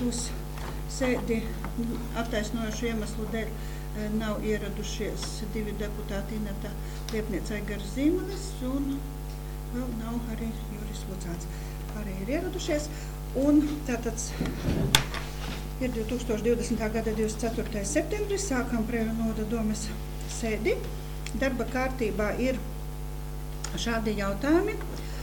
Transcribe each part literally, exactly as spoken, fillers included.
uz sēdi attaisnojošu iemeslu dēļ nav ieradušies divi deputāti Ineta Liepniece Aigaras Zīmelis un vēl nav arī Juris Lucāns. Arī ir ieradušies. Un tātad ir divi tūkstoši divdesmitā gada divdesmit ceturtais septembris, sākam Preļu novada domes sēdi. Darba kārtībā ir šādi jautājumi.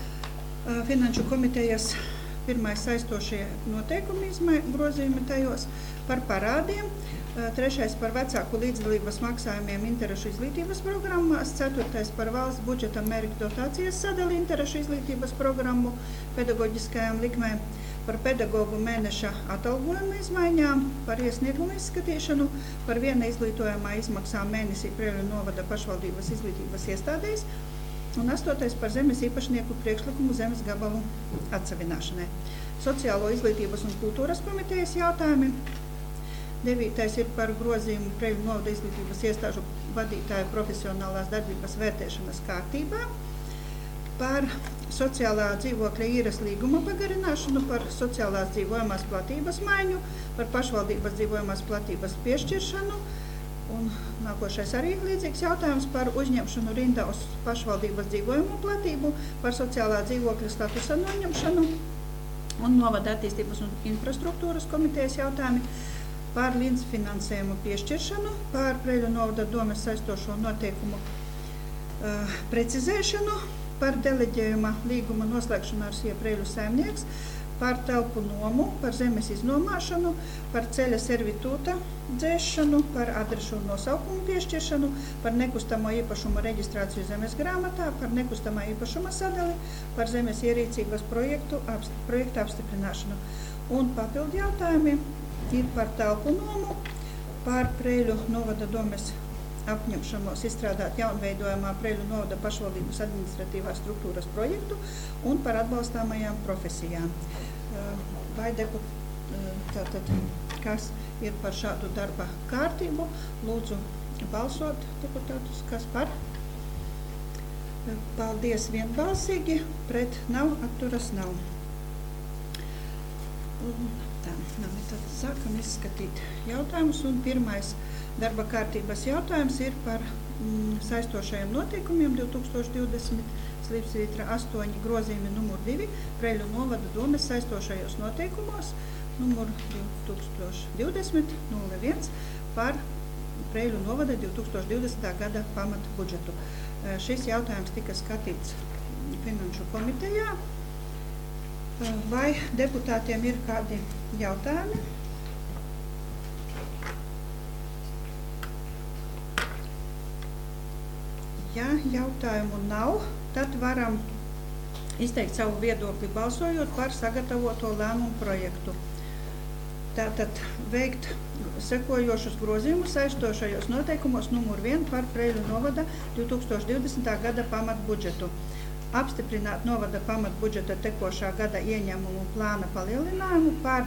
Finanšu komitejas pirmais saistošie noteikumi grozījumi tajos par parādiem, trešais par vecāku līdzdalības maksājumiem interešu izglītības programmās, ceturtais par valsts budžeta mērķu dotācijas sadali interešu izglītības programmu pedagoģiskajām likmēm, par pedagogu mēneša atalgojuma izmaiņām, par iesniegumu izskatīšanu, par viena izglītojamā izmaksām mēnesī Preļu novada pašvaldības izglītības iestādēs, un astotais par zemes īpašnieku priekšlikumu zemes gabalu atsavināšanai. Sociālo izglītības un kultūras komitejas jautājumi. Devītais ir par grozījumu Preļu novada izglītības iestāžu vadītāju profesionālās darbības vērtēšanas kārtībā, par sociālā dzīvokļa īres līguma pagarināšanu, par sociālās dzīvojamās platības maiņu, par pašvaldības dzīvojamās platības piešķiršanu, un nākošais arī līdzīgs jautājums par uzņemšanu rindā uz pašvaldības dzīvojamo platību, par sociālā dzīvokļa statusa noņemšanu un novada attīstības un infrastruktūras komitejas jautājumi, par līdzfinansējumu piešķiršanu, par Preļu novada domes saistošo noteikumu uh, precizēšanu, par deleģējuma līguma noslēgšanu ar Sie Preļu saimnieks, par telpu nomu, par zemes iznomāšanu, par ceļa servitūta dzēšanu, par adrešu nosaukumu piešķiršanu, par nekustamo īpašumu reģistrāciju zemes grāmatā, par nekustamā īpašuma sadali, par zemes ierīcības projektu, apst, projektu apstiprināšanu. Un papildu jautājumi ir par telpu nomu, par Preļu novada domes apņemšanos izstrādāt jaunveidojamā Preļu novada pašvaldības administratīvās struktūras projektu un par atbalstāmajām profesijām. Vai depu, tātad, kas ir par šādu darba kārtību? Lūdzu balsot deputātus, kas par? Paldies vienbalsīgi, pret nav, atturas nav. Tā, tad sākam izskatīt jautājumus, un pirmais darba kārtības jautājums ir par mm, saistošajiem noteikumiem divi tūkstoši divdesmit slīpsvītra astoņi grozījumi numur divi Preļu novada domes saistošajos noteikumos numur divi tūkstoši divdesmit nulle viens par Preļu novada divi tūkstoši divdesmitā gada pamata budžetu. Šis jautājums tika skatīts finanšu komitejā. Vai deputātiem ir kādi jautājumi? Ja jautājumu nav, tad varam izteikt savu viedokli balsojot par sagatavoto lēmumu projektu. Tātad veikt sekojošus grozījumus saistošajos noteikumos numur viens par Preļu novada divi tūkstoši divdesmitā gada pamatbudžetu. Apstiprināt novada pamatbudžeta tekošā gada ieņēmumu plāna palielinājumu par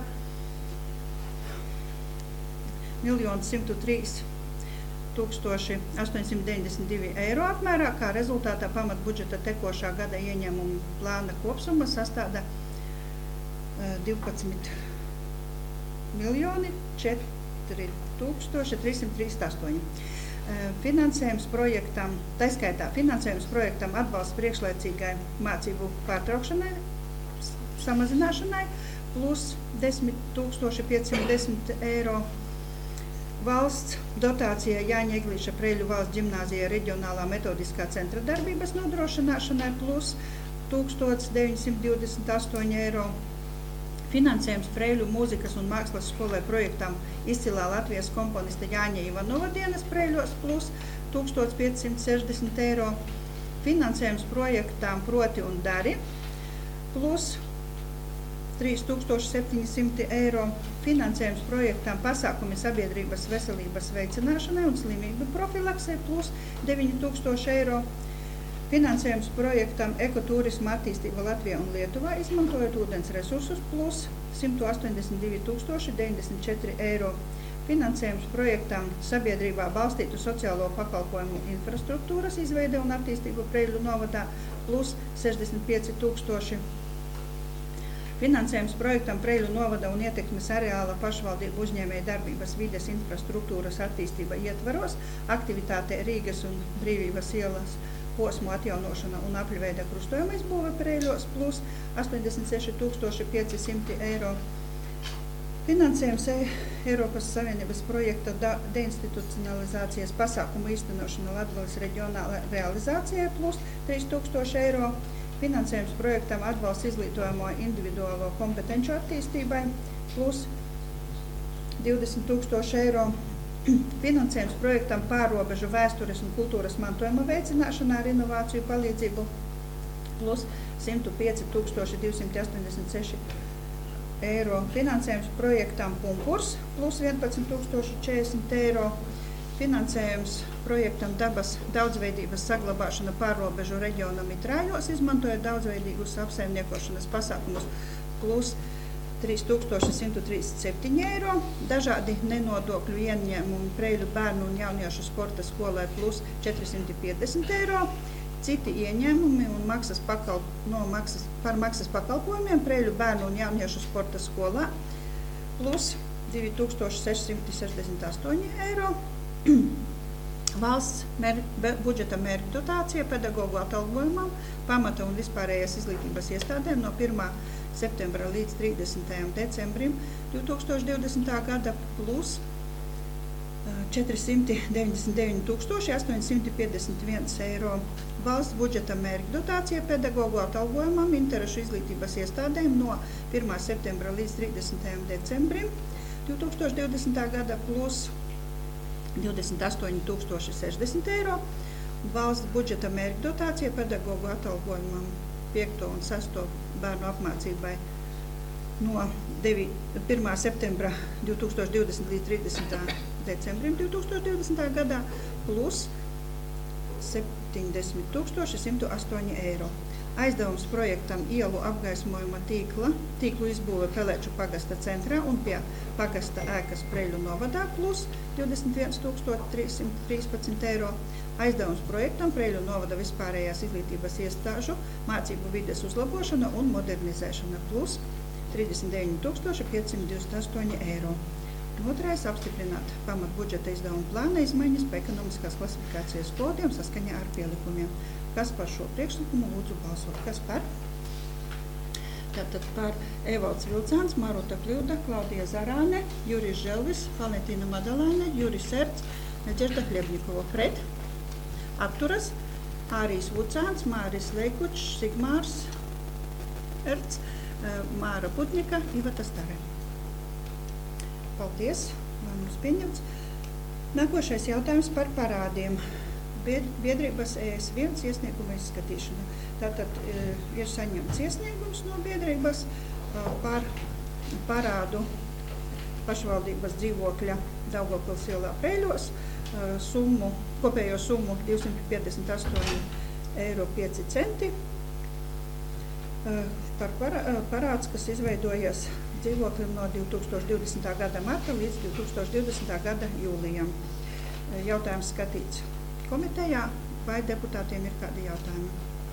miljonu simtu trīs tūkstoši astoņsimt deviņdesmit divi eiro apmērā, kā rezultātā pamatbudžeta tekošā gada ieņēmumu plāna kopsumma sastāda divpadsmit miljoni četri tūkstoši trīssimt trīsdesmit astoņi. Finansējums projektam, taiskaitā finansējums projektam atbalsts priekšlaicīgai mācību pārtraukšanai, samazināšanai, plus desmit tūkstoši piecsimt desmit eiro. Valsts dotācija Jāņa Eglīša Preļu valsts ģimnāzijai reģionālā metodiskā centra darbības nodrošināšanai plus tūkstoš deviņsimt divdesmit astoņi eiro. Finansējums Preļu mūzikas un mākslas skolai projektam izcilā Latvijas komponista Jāņa Ivanova dienas Preļos plus tūkstoš piecsimt sešdesmit eiro. Finansējums projektām Proti un Dari plus trīs tūkstoši septiņi simti eiro. Finansējums projektām pasākumi sabiedrības veselības veicināšanai un slimību profilaksei plus deviņi tūkstoši eiro. Finansējums projektam Ekoturisma attīstība Latvijā un Lietuvā izmantojot ūdens resursus plus simt astoņdesmit divi tūkstoši deviņdesmit četri eiro. Finansējums projektām sabiedrībā balstītu sociālo pakalpojumu infrastruktūras izveide un attīstību Preļu novadā plus sešdesmit pieci tūkstoši. Finansējums projektam Preļu novada un Ietekmes areāla pašvaldību uzņēmēju darbības vides infrastruktūras attīstība ietvaros, aktivitāte Rīgas un Brīvības ielas posmu atjaunošana un apļveida krustojuma izbūve Preļos plus astoņdesmit seši tūkstoši pieci simti eiro. Finansējums Eiropas Savienības projekta deinstitucionalizācijas pasākumu īstenošana Latgales reģionāla realizācijai plus trīs tūkstoši eiro. Finansējums projektam atbalsts izglītojamo individuālo kompetenču attīstībai plus divdesmit tūkstoši eiro. Finansējums projektam pārrobežu vēstures un kultūras mantojuma veicināšanā ar inovāciju palīdzību plus simt pieci tūkstoši divsimt astoņdesmit seši eiro. Finansējums projektam Pumpurs plus vienpadsmit tūkstoši četrdesmit eiro. Finansējums projektam dabas daudzveidības saglabāšana pārrobežu reģiona Mitrājos, izmantojot daudzveidīgus apsaimniekošanas pasākumus plus trīs tūkstoši simt trīsdesmit septiņi eiro. Dažādi nenodokļu ieņēmumi Preļu bērnu un jauniešu sporta skolai plus četri simti piecdesmit eiro. Citi ieņēmumi un maksas pakalp, no maksas, par maksas pakalpojumiem Preļu bērnu un jauniešu sporta skolā plus divi tūkstoši seši simti sešdesmit astoņi eiro. Valsts mēr, budžeta mērķu dotācija pedagogu atalgojumam, pamata un vispārējās izglītības iestādēm no pirmā septembra līdz trīsdesmitajam decembrim divi tūkstoši divdesmitā gada plus četri simti deviņdesmit deviņi tūkstoši astoņi simti piecdesmit viens eiro. Valsts budžeta mērķu dotācija pedagogu atalgojumam interešu izglītības iestādēm no pirmā septembra līdz trīsdesmitajam decembrim divi tūkstoši divdesmitā gada plus divdesmit astoņi tūkstoši sešdesmit eiro. Valsts budžeta mērķu dotācija pedagogu atalgojumam piekto un sesto bērnu apmācībai no pirmā septembra divi tūkstoši divdesmit līdz trīsdesmitā decembrim divi tūkstoši divdesmitā gadā plus septiņdesmit tūkstoši simt astoņi eiro. Aizdevums projektam ielu apgaismojuma tīkla, tīklu izbūve Pelēču pagasta centrā un pie pagasta ēkas Preļu novadā plus divdesmit viens tūkstoši trīs simti trīspadsmit eiro. Aizdevums projektam Preļu novada vispārējās izglītības iestāžu mācību vides uzlabošana un modernizēšana plus trīsdesmit deviņi tūkstoši pieci simti divdesmit astoņi eiro. Otrais - apstiprināt pamat budžeta izdevuma plāna izmaiņas pa ekonomiskās klasifikācijas kodiem saskaņā ar pielikumiem. Kas par šo priekšlikumu lūdzu balsot? Kas par? Tātad par Evalds Vilcāns, Maruta Kļūda, Klaudija Zarāne, Juris Želvis, Valentīna Madalēne, Juris Erts, Neģerda Hļebņikova. Pret? Atturas Ārijs Vucāns, Māris Leikučs, Sigmārs Erts, Māra Putņika, Iveta Stare. Paldies, lēmums pieņemts. Nākošais jautājums par parādiem. Biedrības E S viens iesnieguma izskatīšana. Tātad e, ir saņemts iesniegums no biedrības e, par parādu pašvaldības dzīvokļa Daugavpils ielā Preļos, e, summu, kopējo summu divsimt piecdesmit astoņi eiro pieci centi. E, par parā, parāds, kas izveidojies dzīvokļiem no divi tūkstoši divdesmitā gada marta līdz divi tūkstoši divdesmitā gada jūlijam. E, jautājums skatīts komitejā, vai deputātiem ir kādi jautājumi?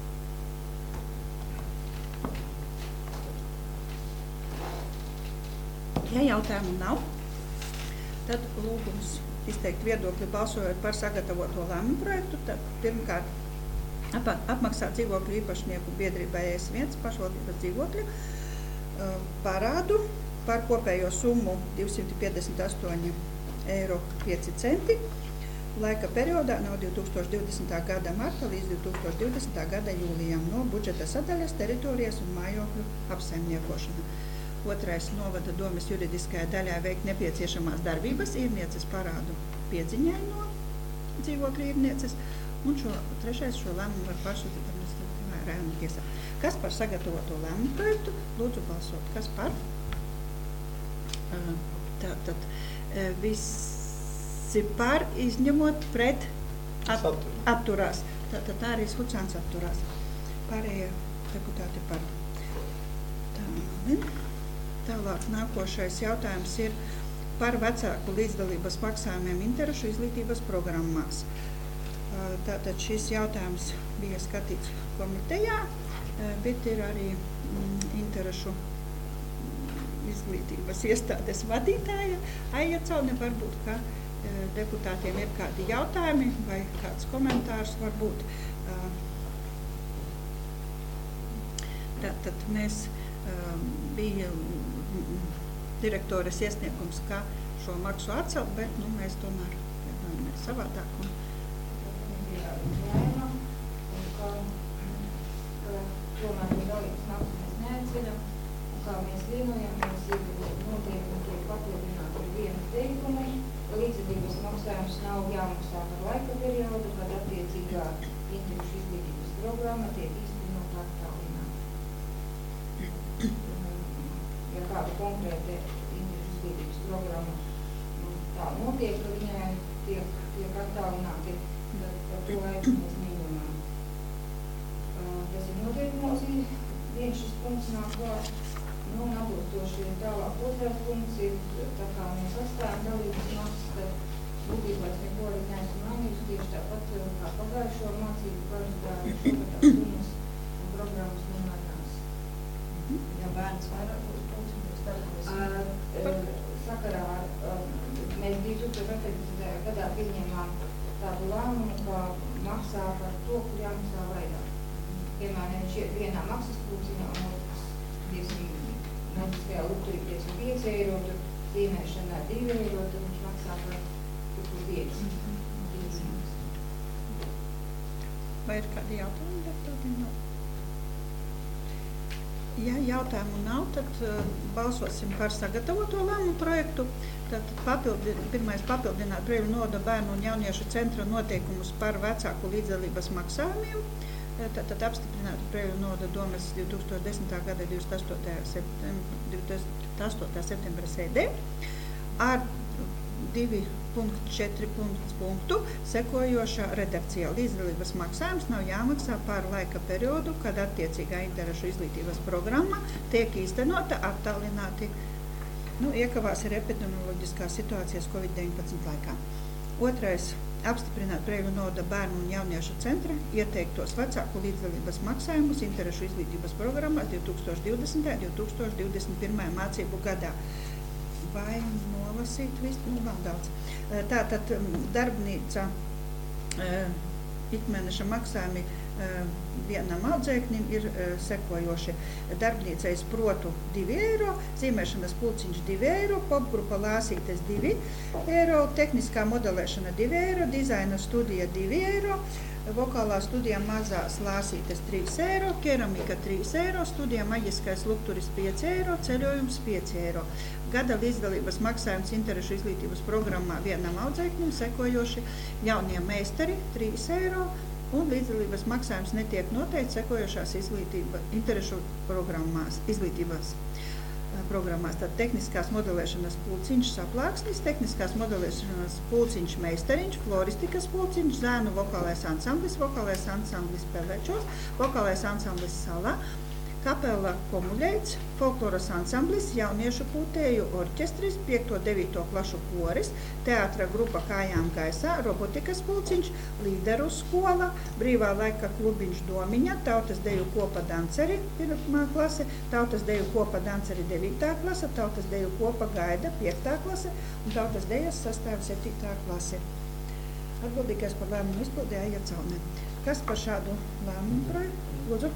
Ja jautājumu nav, tad lūgums izteikt viedokli balsojot par sagatavoto lēmumu projektu. Tad pirmkārt ap, apmaksāt dzīvokļu īpašnieku biedrībai E S viens pašvaldības dzīvokļu parādu par kopējo summu divsimt piecdesmit astoņi eiro pieci centi. Laika periodā no divi tūkstoši divdesmitā gada marta līdz divi tūkstoši divdesmitā gada jūlijam no budžeta sadaļas teritorijas un mājokļu apsaimniekošana. Otrais - novada domes juridiskajā daļā veikt nepieciešamās darbības īrnieces parādu piedziņai no dzīvokļa īrnieces. Un šo, trešais šo lēmumu var pārsūtīt administratīvā rēmu tiesā. Kas par sagatavoto lēmumu projektu? Lūdzu balsot. Kas par? Tātad viss par izņemot pret at, atturās. Tātad arī Vucāns atturās. Pārējie deputāti par. Tā, tālāk nākošais jautājums ir par vecāku līdzdalības maksājumiem interešu izglītības programmās. Tātad šis jautājums bija skatīts komitejā, bet ir arī interešu izglītības iestādes vadītāja Aija Caune. Varbūt, ka uh, deputātiem ir kādi jautājumi vai kāds komentārs varbūt. Uh, Tātad mēs um, bija direktores iesniegums, kā šo maksu atcelt, bet nu, mēs tomēr piedāvājamies savādāk. Un... Lēma, un ka, ka tomēr ir dalības maksu mēs neatceļam, un kā mēs vienojamies, ir noteikumi tiek papildināti ar vienu teikumu, ka līdzekļības maksājums nav jāmaksā par laika periodu, kad attiecīgā interešu izglītības programma tiek īstenot attālināti. Ja kāda konkrēta interešu izglītības programma nu, tā notiek, ka viņai tiek, tiek attālināti, tad par to laiku mēs neņemam. Uh, tas ir noteikumos, viens šis punkts nāk klāt, nu, un atbilstoši tālāk otrais punkts ir, tā kā mēs atstājam dalības maksas, tad būtībā es neko arī neesmu mainījusi, tieši tāpat kā pagājušo mācību kalendāru, šogad tās summas un programmas nemainās. Ja bērns vairāk būs pulkstenis, tad mēs sakarā ar, mēs divi tūkstoši astoņpadsmitajā gadā pieņēmām tādu lēmumu, ka maksā par to, kur jāmaksā vairāk. Piemēram, šeit vienā maksas pulciņā un otrs, diezgan, notiskajā lukturī diezgan pieci eiro, tur zīmēšanā divi eiro, tur viņš maksā par tur pieci. Vai ir kādi jautājumi deputātiem? No? Ja jautājumu nav, tad uh, balsosim par sagatavoto lēmumu projektu. Tātad papildi, pirmais papildināt Prieļu novada bērnu un jauniešu centra noteikumus par vecāku līdzdalības maksājumiem. Tātad apstiprinātu Prieļu novada domes divi tūkstoši desmitā gada divdesmit astotā septembra sēdē ar divi punkti četri punktu sekojošā redakcijā. Līdzdalības maksājums nav jāmaksā par laika periodu, kad attiecīgā interešu izglītības programma tiek īstenota attālināti. Nu, iekavās ir epidemioloģiskās situācijas covid deviņpadsmit laikā. Otrais – apstiprināt Prieļu novada bērnu un jauniešu centra ieteiktos vecāku līdzdalības maksājumus interešu izglītības programmās divi tūkstoši divdesmitajā un divi tūkstoši divdesmit pirmajā mācību gadā. Vai nolasīt visu? Nu, vēl daudz. Tātad darbnīca ikmēneša maksājumi vienam audzēknim ir sekojoši. Darbnīca izprotu divi eiro, zīmēšanas pulciņš divi eiro, popgrupa lāsītes divi eiro, tehniskā modelēšana divi eiro, dizaina studija divi eiro, vokālā studija mazās lāsītes trīs eiro, keramika trīs eiro, studija maģiskais lukturis pieci eiro, ceļojums pieci eiro. Gada līdzdalības maksājums interešu izglītības programmā vienam audzēknim sekojoši jaunie meistari trīs eiro un līdzdalības maksājums netiek noteikts sekojošās izglītība, interešu programmās, izglītības programmās. Tad tehniskās modelēšanas pulciņš saplāksnis, tehniskās modelēšanas pulciņš meistariņš, floristikas pulciņš, zēnu vokālais ansamblis, vokālais ansamblis Pelečos, vokālais ansamblis Sala, kapela Komuļeits, folkloras ansamblis, jauniešu pūtēju orķestris, piekto devīto klašu koris, teātra grupa Kājām gaisā, robotikas pulciņš, līderu skola, brīvā laika klubiņš Domiņa, tautas deju kopa danceri, pirmā klase, tautas deju kopa danceri devītā klase, tautas deju kopa gaida piektā klase un tautas dejas sastāv septītā klase. Atbildīgais par lēmumu izpildē Aija Caune. Kas par šādu lēmumu projektu? Lūdzu.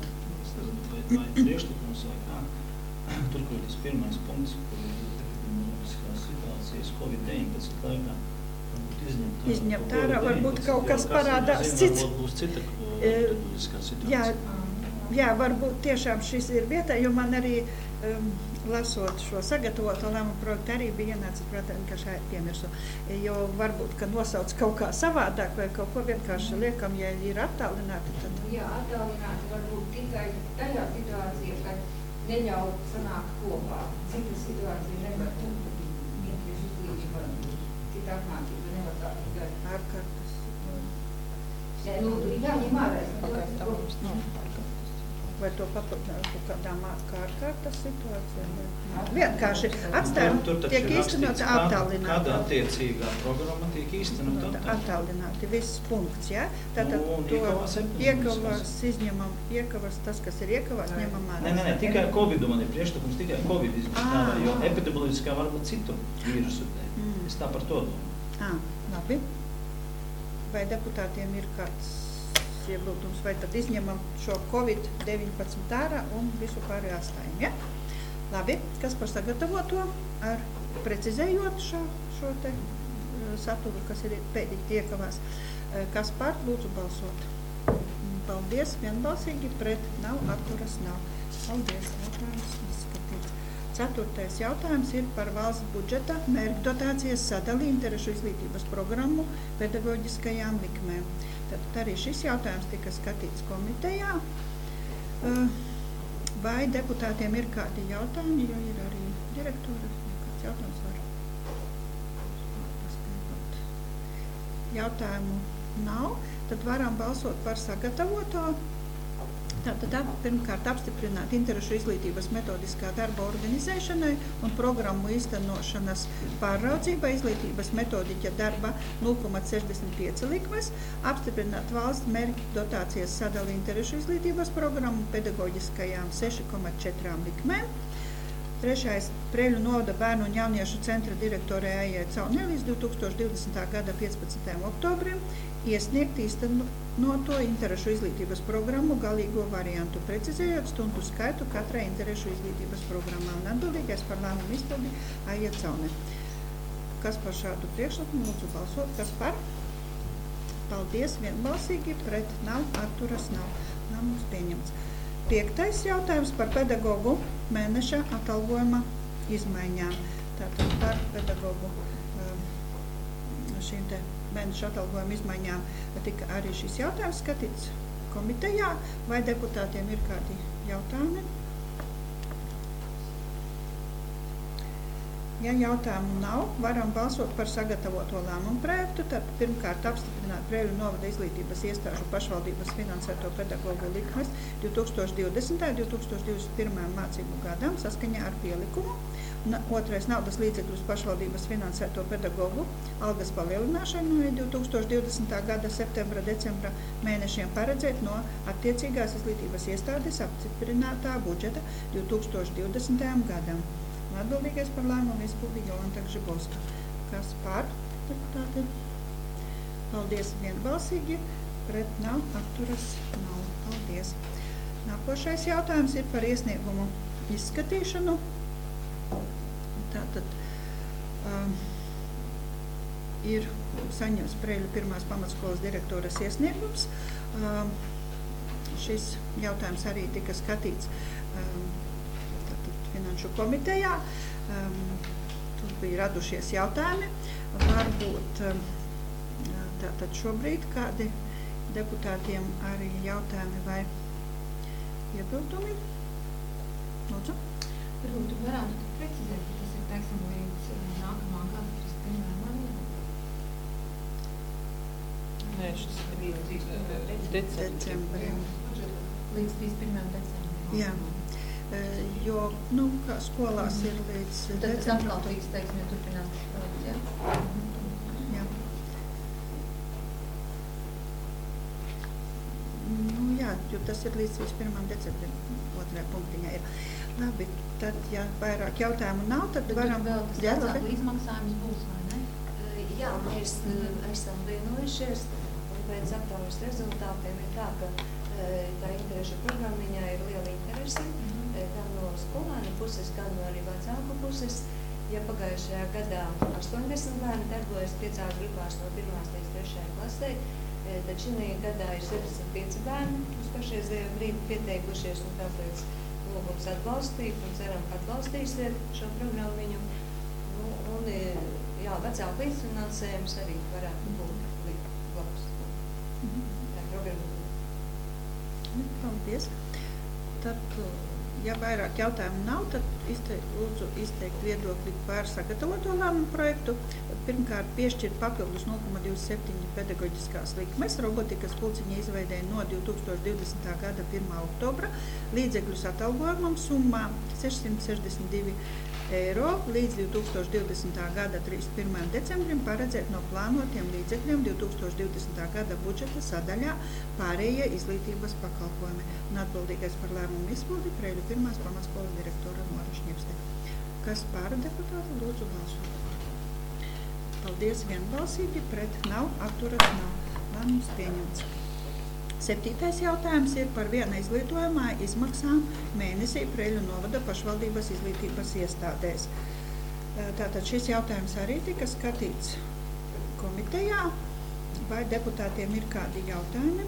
Vai priekšlikums vai kā? Tur, kur ir tas pirmais punkts, kur ir epidemioloģiskās situācijas covid deviņpadsmit laikā, varbūt izņemt ārā. Izņemt ārā, varbūt kaut kas parādās cits. Varbūt būs cita epidemioloģiskā situācija. Jā, jā, varbūt tiešām šis ir vietā, jo man arī um, lasot šo sagatavoto lēmumu projektu arī bija ienācis, protams, ka šeit piemirsu. Jo varbūt, ka nosauc kaut kā savādāk vai kaut ko vienkārši liekam, ja ir attālināti, tad... Jā, attālināti varbūt tikai tajā situācijā, kad neļauj sanākt kopā. Cita situācija nevar būt. Interešu izglītība, cita apmācība nevar tā tikai. Ārkārtas. Jā, nu, jāņem ārā. vai to papildināt kaut kādām ārkārtas situācijām? Vienkārši atstājam, Tur taču tiek ir īstenots rakstīts, kad- attālināti. Kad attiecīgā programma tiek īstenot attālināti. Attālināti, viss punkts, jā? Tātad Nu, un to iekavās epidēmijas iekavās, kas? izņemam, iekavās tas, kas ir iekavās, ņemam ārā. Nē, nē, nē, tikai Covid, man ir priekšlikums tikai Covid izmantāvā, jo Ā. epidemioloģiskā varbūt citu vīrusu dēļ. Mm. Es tā par to domāju. Ā, labi. Vai deputātiem ir kāds iebildums, vai tad izņemam šo Covid deviņpadsmit ārā un visu pārējo atstājam, ja? Labi, kas par sagatavoto ar precizējot šo, šo te uh, saturu, kas ir pēdīgi iekavās. Uh, Kas par, lūdzu balsot. Paldies, vienbalsīgi, pret nav, atturas nav. Paldies, jautājums izskatīts. Ceturtais jautājums ir par valsts budžeta mērķu dotācijas sadali interešu izglītības programmu pedagoģiskajām likmēm. Tad arī šis jautājums tika skatīts komitejā. Uh, Vai deputātiem ir kādi jautājumi, jo ir arī direktora, kāds jautājums var paskaidrot. Jautājumu nav, tad varam balsot par sagatavoto. Tātad ap- pirmkārt apstiprināt interešu izglītības metodiskā darba organizēšanai un programmu īstenošanas pārraudzībai izglītības metodiķa darba nulle komats sešdesmit pieci likmes, apstiprināt valsts mērķu dotācijas sadali interešu izglītības programmu pedagoģiskajām seši komats četri likmēm. Trešais Preļu novada bērnu un jauniešu centra direktore Aijai Caunei līdz divi tūkstoši divdesmitā gada piecpadsmitajam oktobrim iesniegt īstenoto interešu izglītības programmu galīgo variantu, precizējot stundu skaitu katrai interešu izglītības programmā un atbildīgais par lēmumu izpildi Aija Caunei. Kas par šādu priekšlikumu lūdzu balsot? Kas par? Paldies, vienbalsīgi, pret nav, atturas nav. Lēmums pieņemts. Piektais jautājums par pedagogu mēneša atalgojuma izmaiņām. Tātad par pedagogu um, šīm te mēneša atalgojuma izmaiņām tika arī šis jautājums skatīts komitejā. Vai deputātiem ir kādi jautājumi? Ja jautājumu nav, varam balsot par sagatavoto lēmumu projektu. Tad pirmkārt apstiprināt Preļu novada izglītības iestāžu pašvaldības finansēto pedagogu likmes divi tūkstoši divdesmitajam un divi tūkstoši divdesmit pirmajam mācību gadam saskaņā ar pielikumu. Un otrais naudas līdzekļus pašvaldības finansēto pedagogu algas palielināšanai divi tūkstoši divdesmitā gada septembra, decembra mēnešiem paredzēt no attiecīgās izglītības iestādes apstiprinātā budžeta divi tūkstoši divdesmitajam gadam. Atbildīgais par lēmumu izpildi Jolanta Gžibovska. Kas par, deputāti? Paldies, vienbalsīgi, pret nav, atturas nav. Paldies. Nākošais jautājums ir par iesniegumu izskatīšanu. Tātad um, ir saņems Preļu pirmās pamatskolas direktoras iesniegums. Um, šis jautājums arī tika skatīts um, Finanšu komitejā. Um, tur bija radušies jautājumi. Varbūt um, tātad šobrīd kādi deputātiem arī jautājumi vai iebildumi? Lūdzu. Varbūt varētu precizēt, ka tas ir, teiksim, līdz nākamā gada trīsdesmit pirmajam maijam. Nē, šis ir līdz decembrim. Līdz trīsdesmit pirmajam decembrim. Jā. Jo, nu, kā skolās ir līdz Tad tas atkal tiks, teiksim, ja turpinās tas projekts, jā? Jā. Nu, jā, jo tas ir līdz pirmajam decembrim, otrajā punktiņā ir. Labi, tad, ja vairāk jautājumu nav, tad Tad varam... vēl tas Jā, vecāku labi. līdzmaksājums būs, vai ne? Jā, mēs uh, esam vienojušies, un pēc aptaujas rezultātiem ir tā, ka uh, tā interešu programmiņā ir liela interese, gan no skolāņu puses, gan no arī vecāku puses. Ja pagājušajā gadā astoņdesmit bērni darbojas piecās grupās no pirmās līdz trešajai klasē, tad šī gadā ir sešdesmit pieci bērni uz pašreizējo brīdi pieteikušies, un tāpēc lūgums atbalstīt un ceram, ka atbalstīsiet šo programmiņu. Nu, un, jā, vecāku līdzfinansējums arī varētu būt labs. Tā programma. Paldies. Tad ja vairāk jautājumu nav, tad izteikt, lūdzu izteikt viedokli par sagatavoto lēmumu projektu. Pirmkārt, piešķirt papildus nulle komats divdesmit septiņi pedagoģiskās likmes robotikas pulciņa izveidēja no divi tūkstoši divdesmitā gada pirmā oktobra līdzekļus atalgojumam summā sešsimt sešdesmit divi eiro līdz divi tūkstoši divdesmitā gada trīsdesmit pirmajam decembrim paredzēt no plānotiem līdzekļiem divi tūkstoši divdesmitā gada budžeta sadaļā pārējie izglītības pakalpojumi. Un atbildīgais par lēmumu izpildi Preiļu pirmās pamatskolas direktora Nora Šņepste. Kas par deputātu, lūdzu balsot. Paldies, vienbalsīgi, pret nav, atturas nav. Lēmums pieņemts. Septītais jautājums ir par viena izglītojumā izmaksām mēnesī Preiļu novada pašvaldības izglītības iestādēs. Tātad šis jautājums arī tika skatīts komitejā. Vai deputātiem ir kādi jautājumi?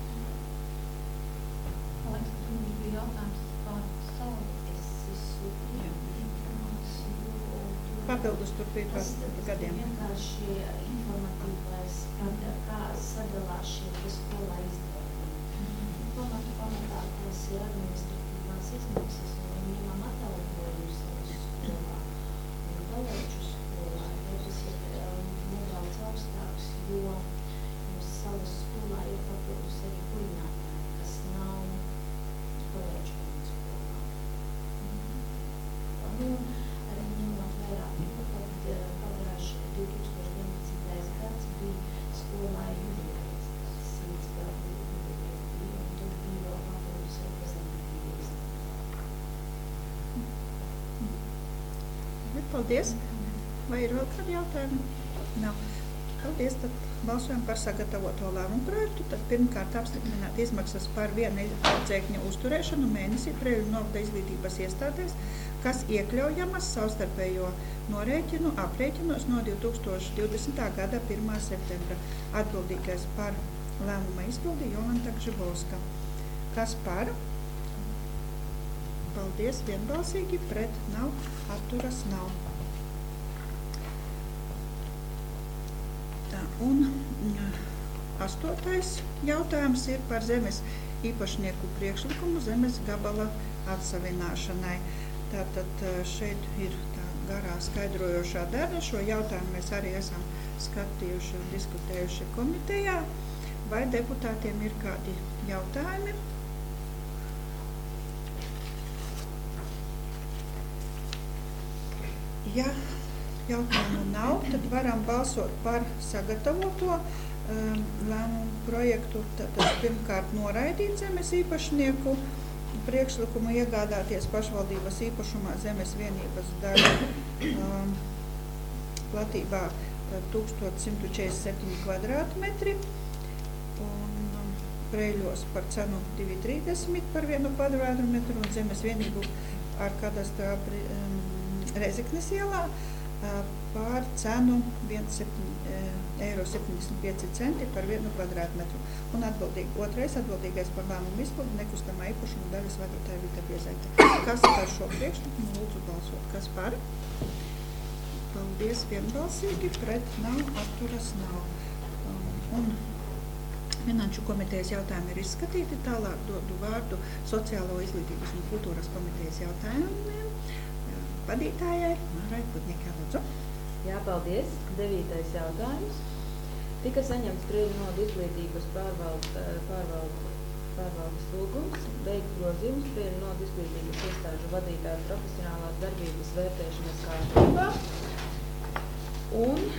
Liekas, ka mums bija jautājums par savu. Es izsūtīju informāciju. Papildus turpīt par gadiem. Tas vienkārši informatīvais, kā, kā sadalās šie skolā izdevumi. Pamatu pamatā tas ir administratīvās izmaksas, un viņi ņemam atalgojumus skolā un kolēģu skolā. Tas ir um, nedaudz augstāks, jo mums savas skolā ir papildus arī kurinātāji, kas nav kolēģu skolā. Nu, arī ņemot vairāk, kad pagājuši divi tūkstoši vienpadsmitais gads bija skolā jubilejas, tas simts gadu jubilejas bija, un tur bija vēl papildus reprezentatīvas. Paldies. Vai ir vēl kādi jautājumi? Nav. Paldies. Tad balsojam par sagatavoto lēmumu projektu. Tad pirmkārt apstiprināt izmaksas par viena audzēkņa uzturēšanu mēnesī Preiļu novada izglītības iestādēs, kas iekļaujamas savstarpējo norēķinu aprēķinos no divi tūkstoši divdesmitā gada pirmā septembra. Atbildīgais par lēmuma izpildi Jolanta Gžibovska. Kas par? Paldies, vienbalsīgi, pret nav, atturas nav. Tā, un astotais jautājums ir par zemes īpašnieku priekšlikumu zemes gabala atsavināšanai. Tātad šeit ir tā garā skaidrojošā daļa. Šo jautājumu mēs arī esam skatījuši un diskutējuši komitejā. Vai deputātiem ir kādi jautājumi? Ja jautājumu nav, tad varam balsot par sagatavoto um, lēmumu projektu. Tad pirmkārt noraidīt zemes īpašnieku priekšlikumu iegādāties pašvaldības īpašumā zemes vienības daļu um, platībā tūkstoš simt četrdesmit septiņi kvadrātmetri un um, Preiļos par cenu divi trīsdesmit par vienu kvadrātmetru un zemes vienību ar kadastra um, Rezeknes ielā par cenu viens eiro septiņdesmit pieci centi par vienu kvadrātmetru. Un atbildīgi, otrais atbildīgais par lēmumu izpildi nekustamā īpašuma daļas vadītāja Vita Biezaite. Kas par šo priekšlikumu lūdzu balsot? Kas par? Paldies, vienbalsīgi, pret nav, atturas nav. Un Finanšu komitejas jautājumi ir izskatīti. Tālāk dodu vārdu Sociālo izglītības un kultūras komitejas jautājumiem. Vadītājai Mārai Putņikai, lūdzu. Jā, paldies. Devītais jautājums. Tika saņemts Preiļu novada izglītības pārvaldes, pārvaldes, pārvaldes lūgums veikt grozījumus Preiļu novada izglītības iestāžu vadītāju profesionālās darbības vērtēšanas kārtībā. Un,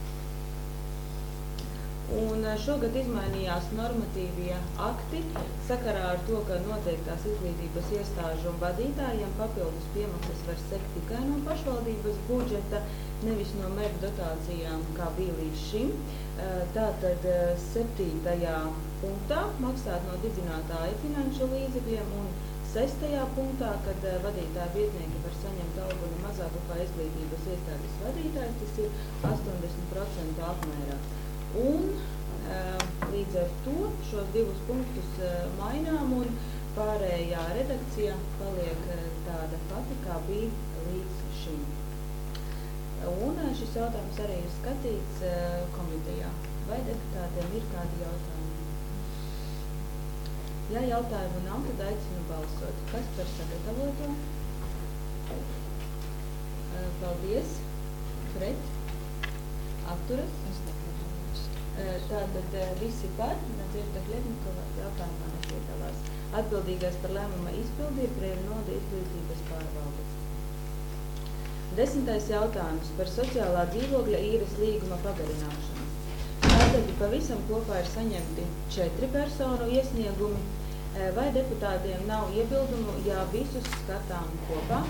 un šogad izmainījās normatīvie akti sakarā ar to, ka noteiktās izglītības iestāžu vadītājiem papildus piemaksas var sekt tikai no pašvaldības budžeta, nevis no mērķu dotācijām, kā bija līdz šim. Tātad septītajā punktā maksāt no dibinātāja finanšu līdzekļiem un sestajā punktā, kad vadītāja vietnieki var saņemt algu ne mazāku kā izglītības iestādes vadītājs, tas ir astoņdesmit procentu apmērā. Un līdz ar to šos divus punktus mainām un pārējā redakcija paliek tāda pati, kā bija līdz šim. Un šis jautājums arī ir skatīts komitejā. Vai deputātiem ir kādi jautājumi? Ja jautājumu nav, tad aicinu balsot. Kas par sagatavoto? Paldies. Pret? Atturas? Es nepiedalījos. Tātad visi par, Nadžirda Kļevnikova jautājumā nepiedalās. Atbildīgais par lēmuma izpildi ir Prievnoda izglītības pārvalde. Desmitais jautājums par sociālā dzīvokļa īres līguma pagarināšanu. Tātad pavisam kopā ir saņemti četri personu iesniegumi. Vai deputātiem nav iebildumu, ja visus skatām kopā?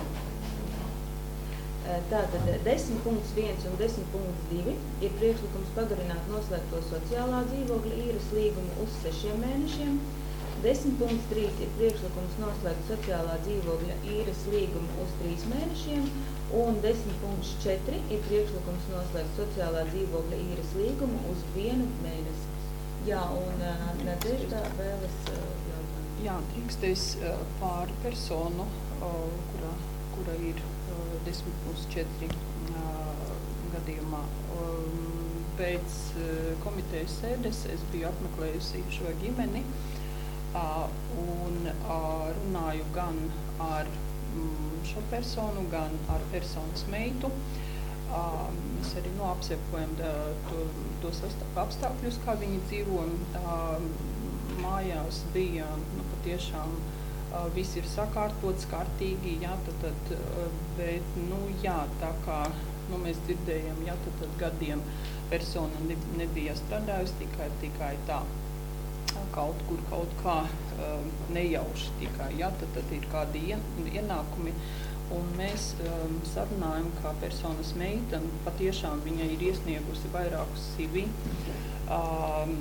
Tātad desmit punkts viens un desmit punkts divi ir priekšlikums pagarināt noslēgto sociālā dzīvokļa īres līgumu uz sešiem mēnešiem. desmit punkts trīs ir priekšlikums noslēgt sociālā dzīvokļa īres līgumu uz trīs mēnešiem. Un desmit punkts četri ir priekšlikums noslēgt sociālā dzīvokļa īres līgumu uz vienu mēnesi. Jā, un uh, Nadžirda vēlas uh, jautājumu. Jā, drīkstēs uh, pāri personu, uh, kura, kura ir uh, desmit punkts četri uh, gadījumā. Um, pēc uh, komitejas sēdes es biju apmeklējusi šo ģimeni uh, un uh, runāju gan ar šo personu, gan ar personas meitu. Uh, mēs arī nu, apsekojam to, tos apstākļus, kā viņi dzīvo. Uh, mājās bija nu, patiešām uh, viss ir sakārtots kārtīgi, jā, tad, tad, uh, bet, nu, jā, tā kā nu, mēs dzirdējam, jā, tad, tad gadiem persona ne, nebija strādājusi tikai, tikai tā. Kaut kur, kaut kā uh, nejauši tikai, ja, tad, tad ir kādi ien, ienākumi, un mēs um, sarunājam, kā personas meita, patiešām viņa ir iesniegusi vairākus C V um,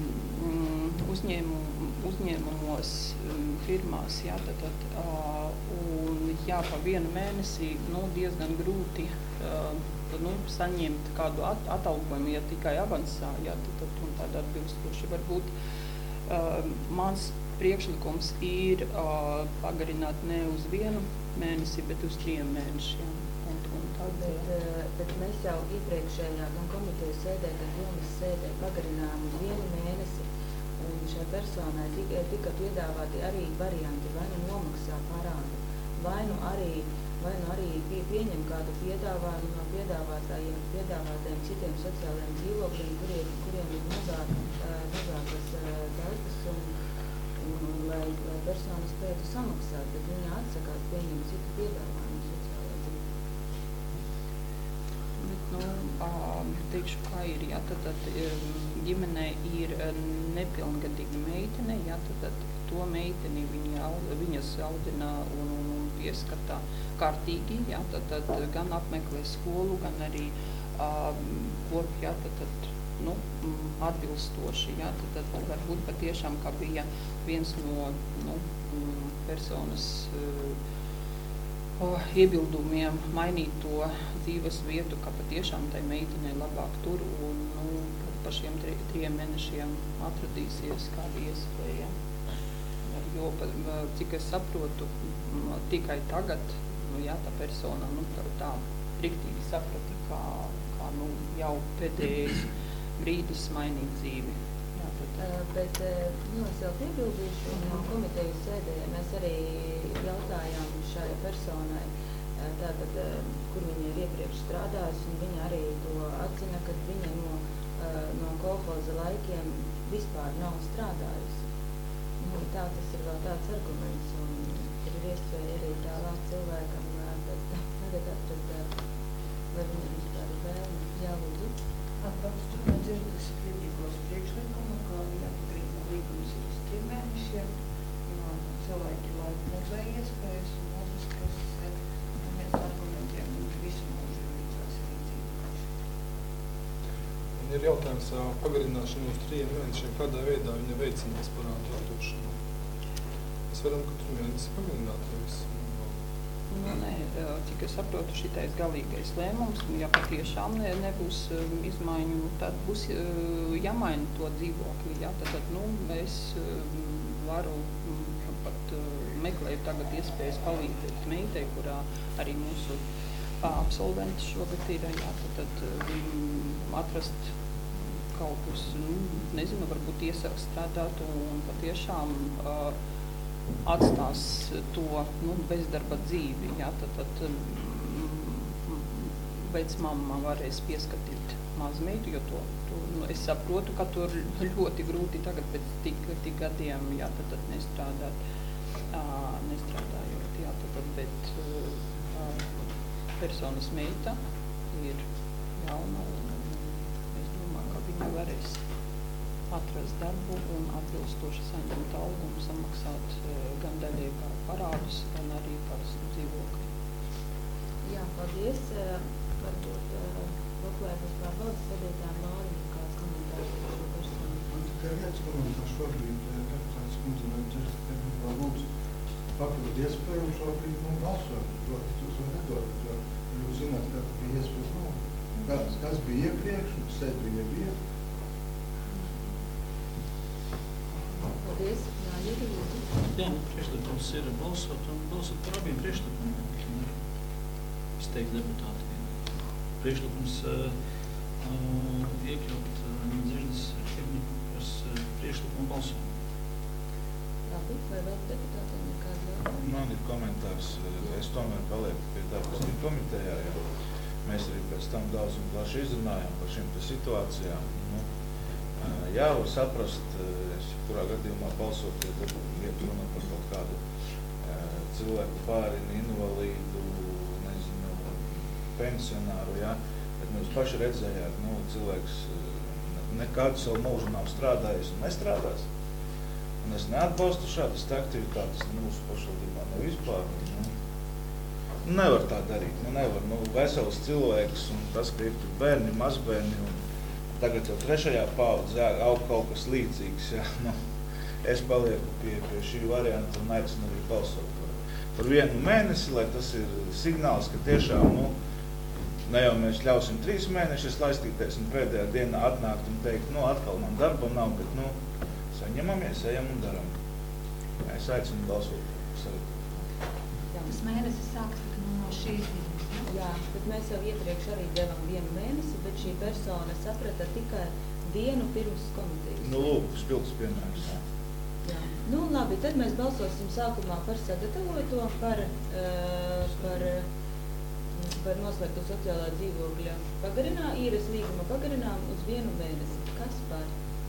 uzņēmum, uzņēmumos, um, firmās, ja, tad, tad, uh, un jā, pa vienu mēnesi, nu, diezgan grūti uh, nu, saņemt kādu at, atalgojumu, ja tikai avansā, ja, tad, tad, un tāda atbilstoši varbūt. Uh, mans priekšlikums ir uh, pagarināt ne uz vienu mēnesi, bet uz triem mēnešiem. Un, un tad, bet, uh, bet mēs jau iepriekšējā gan komitejas sēdē, gan domas sēdē pagarinājām uz vienu mēnesi. Un šai personai tika, tika piedāvāti arī varianti, vai nu nomaksā parādu, vai nu arī, vai nu arī pie, pieņem kādu piedāvājumu no piedāvātājiem, piedāvātājiem citiem sociālajiem dzīvokļiem, kuriem, kuriem ir mazāk, mazākas telpas un, un, un lai, lai persona spētu samaksāt, bet viņa atsakās pieņemt citu piedāvājumu sociālajā dzīvokļā. Bet, nu, teikšu, kā ir, jā, tad, tad ģimenē ir nepilngadīga meitene, jā, tad, tad to meiteni viņa, viņas audinā un, un, un pieskatā kārtīgi, jā, tad, tad gan apmeklē skolu, gan arī uh, kopu, jā, tad, tad, nu, atbilstoši, jā, tad, tad varbūt patiešām, kā bija viens no, nu, personas uh, uh, iebildumiem mainīt to dzīves vietu, ka patiešām tai meitenei labāk tur un, nu, pa šiem tri, triem mēnešiem atradīsies kāda iespēja. Jo, cik es saprotu, tikai tagad, nu, jā, tā persona, nu, tā, tā riktīgi saprata, kā, kā, nu, jau pēdējais brīdis mainīt dzīvi. Jā, tad, uh, bet, uh, nu, es jau piebildīšu, un no komitejas sēdē mēs arī jautājām šai personai, uh, tātad, uh, kur viņa ir iepriekš strādājusi, un viņa arī to atzina, ka viņa no, uh, no kolhoza laikiem vispār nav strādājusi. Nu, tā tas ir vēl tāds arguments, un tur ir iespēja arī tālāk cilvēkam, bet tagad atrast, vai viņam vispār ir vēlme. Jā, lūdzu. Atbalstu Nadžirdas Kļevnikovas priekšlikumu, ka jāpagarina līgums ir uz trim mēnešiem, jo cilvēki laiku meklē iespējas, un otrs, kas ir viens argumentiem visu mūžu līdzās arī dzīvojuši. Un ir jautājums pagarināšana uz trījiem mēnešiem, kādā veidā viņa veicinās parādu atdošanu. Mēs varam katru mēnesi pagarināt visu. Nu, nē, cik es saprotu, šitais galīgais lēmums, ja patiešām ne, nebūs um, izmaiņu, tad būs uh, jāmaina to dzīvokli. Ja? Tad, tad nu, es um, varu um, pat uh, meklēt tagad iespējas palīdzēt meitei, kurā arī mūsu uh, absolventi šogad ir, ja? Tad, tad um, atrast kaut kas, nu, nezinu, varbūt iesāk strādāt un patiešām uh, atstās to nu, bezdarba dzīvi. Jā, tad, tad mm, vecmamma varēs pieskatīt mazmeitu, jo to, to nu, es saprotu, ka tur ļoti grūti tagad pēc tik, tik gadiem, jā, tad, tad nestrādāt, uh, nestrādājot, jā, tad, tad, bet uh, personas meita ir jauna un es domāju, ka viņa varēs atrast darbu un atbilstoši saņemt algu un samaksāt uh, gan daļai par parādus, gan arī par dzīvokli. Jā, paldies. Uh, varbūt uh, Labklājības pārvaldes vadītājiem Mārim kāds komentārs par šo personu. Man tikai viens komentārs šobrīd, deputāts kundze, vai ķers, ka lūdzu papildu iespēju un šobrīd man balsot, proti, tos var nedot, jo jūs zināt, ka bija iespējas nav. Kas, kas bija iepriekš, un sēd bija bija. Paldies. Jā, Jiri, lūdzu. Jā, nu, priekšlikums ir balsot un balsot par abiem priekšlikumiem. Izteikt deputāti. Priekšlikums uh, uh, iekļaut uh, Dzirdes Šibņikas uh, priekšlikumu balsojumu. Labi, vai vēl deputātiem ir kāda jautājuma? Man ir komentārs. Es tomēr palieku pie tā, kas ir komitejā, jo mēs arī pēc tam daudz un plaši izrunājām par šīm situācijām. Nu, jā, var saprast, es kurā gadījumā balsot, ja tad iet runa par kaut kādu cilvēku pārinu, invalīdu, nezinu, pensionāru, jā, bet mēs paši redzējāt, nu, cilvēks nekādu savu mūžu nav strādājis un nestrādās. Un es neatbalstu šādas aktivitātes mūsu pašvaldībā, ne vispār. Nu, nevar tā darīt, nu nevar, nu vesels cilvēks un tas, ka ir tur bērni, mazbērni un tagad jau trešajā paudzē aug kaut kas līdzīgs, jā, nu, es palieku pie, pie šī varianta un aicinu arī balsot par, par vienu mēnesi, lai tas ir signāls, ka tiešām, nu, ne jau mēs ļausim trīs mēnešus laistīties un pēdējā dienā atnākt un teikt, nu, atkal man darba nav, bet, nu, saņemamies, ejam un daram. Es aicinu balsot par savu. Tas mēnesis sāks no šīs dienas. Jā, bet mēs jau iepriekš arī devam vienu mēnesi, bet šī persona saprata tikai dienu pirms komitejas. Nu, lūk, spilgts piemērs. Jā. Jā. Nu, labi, tad mēs balsosim sākumā par sagatavoto, par, uh, par, par noslēgtu sociālā dzīvokļa pagarinā, īres līguma pagarinām uz vienu mēnesi. Kas par?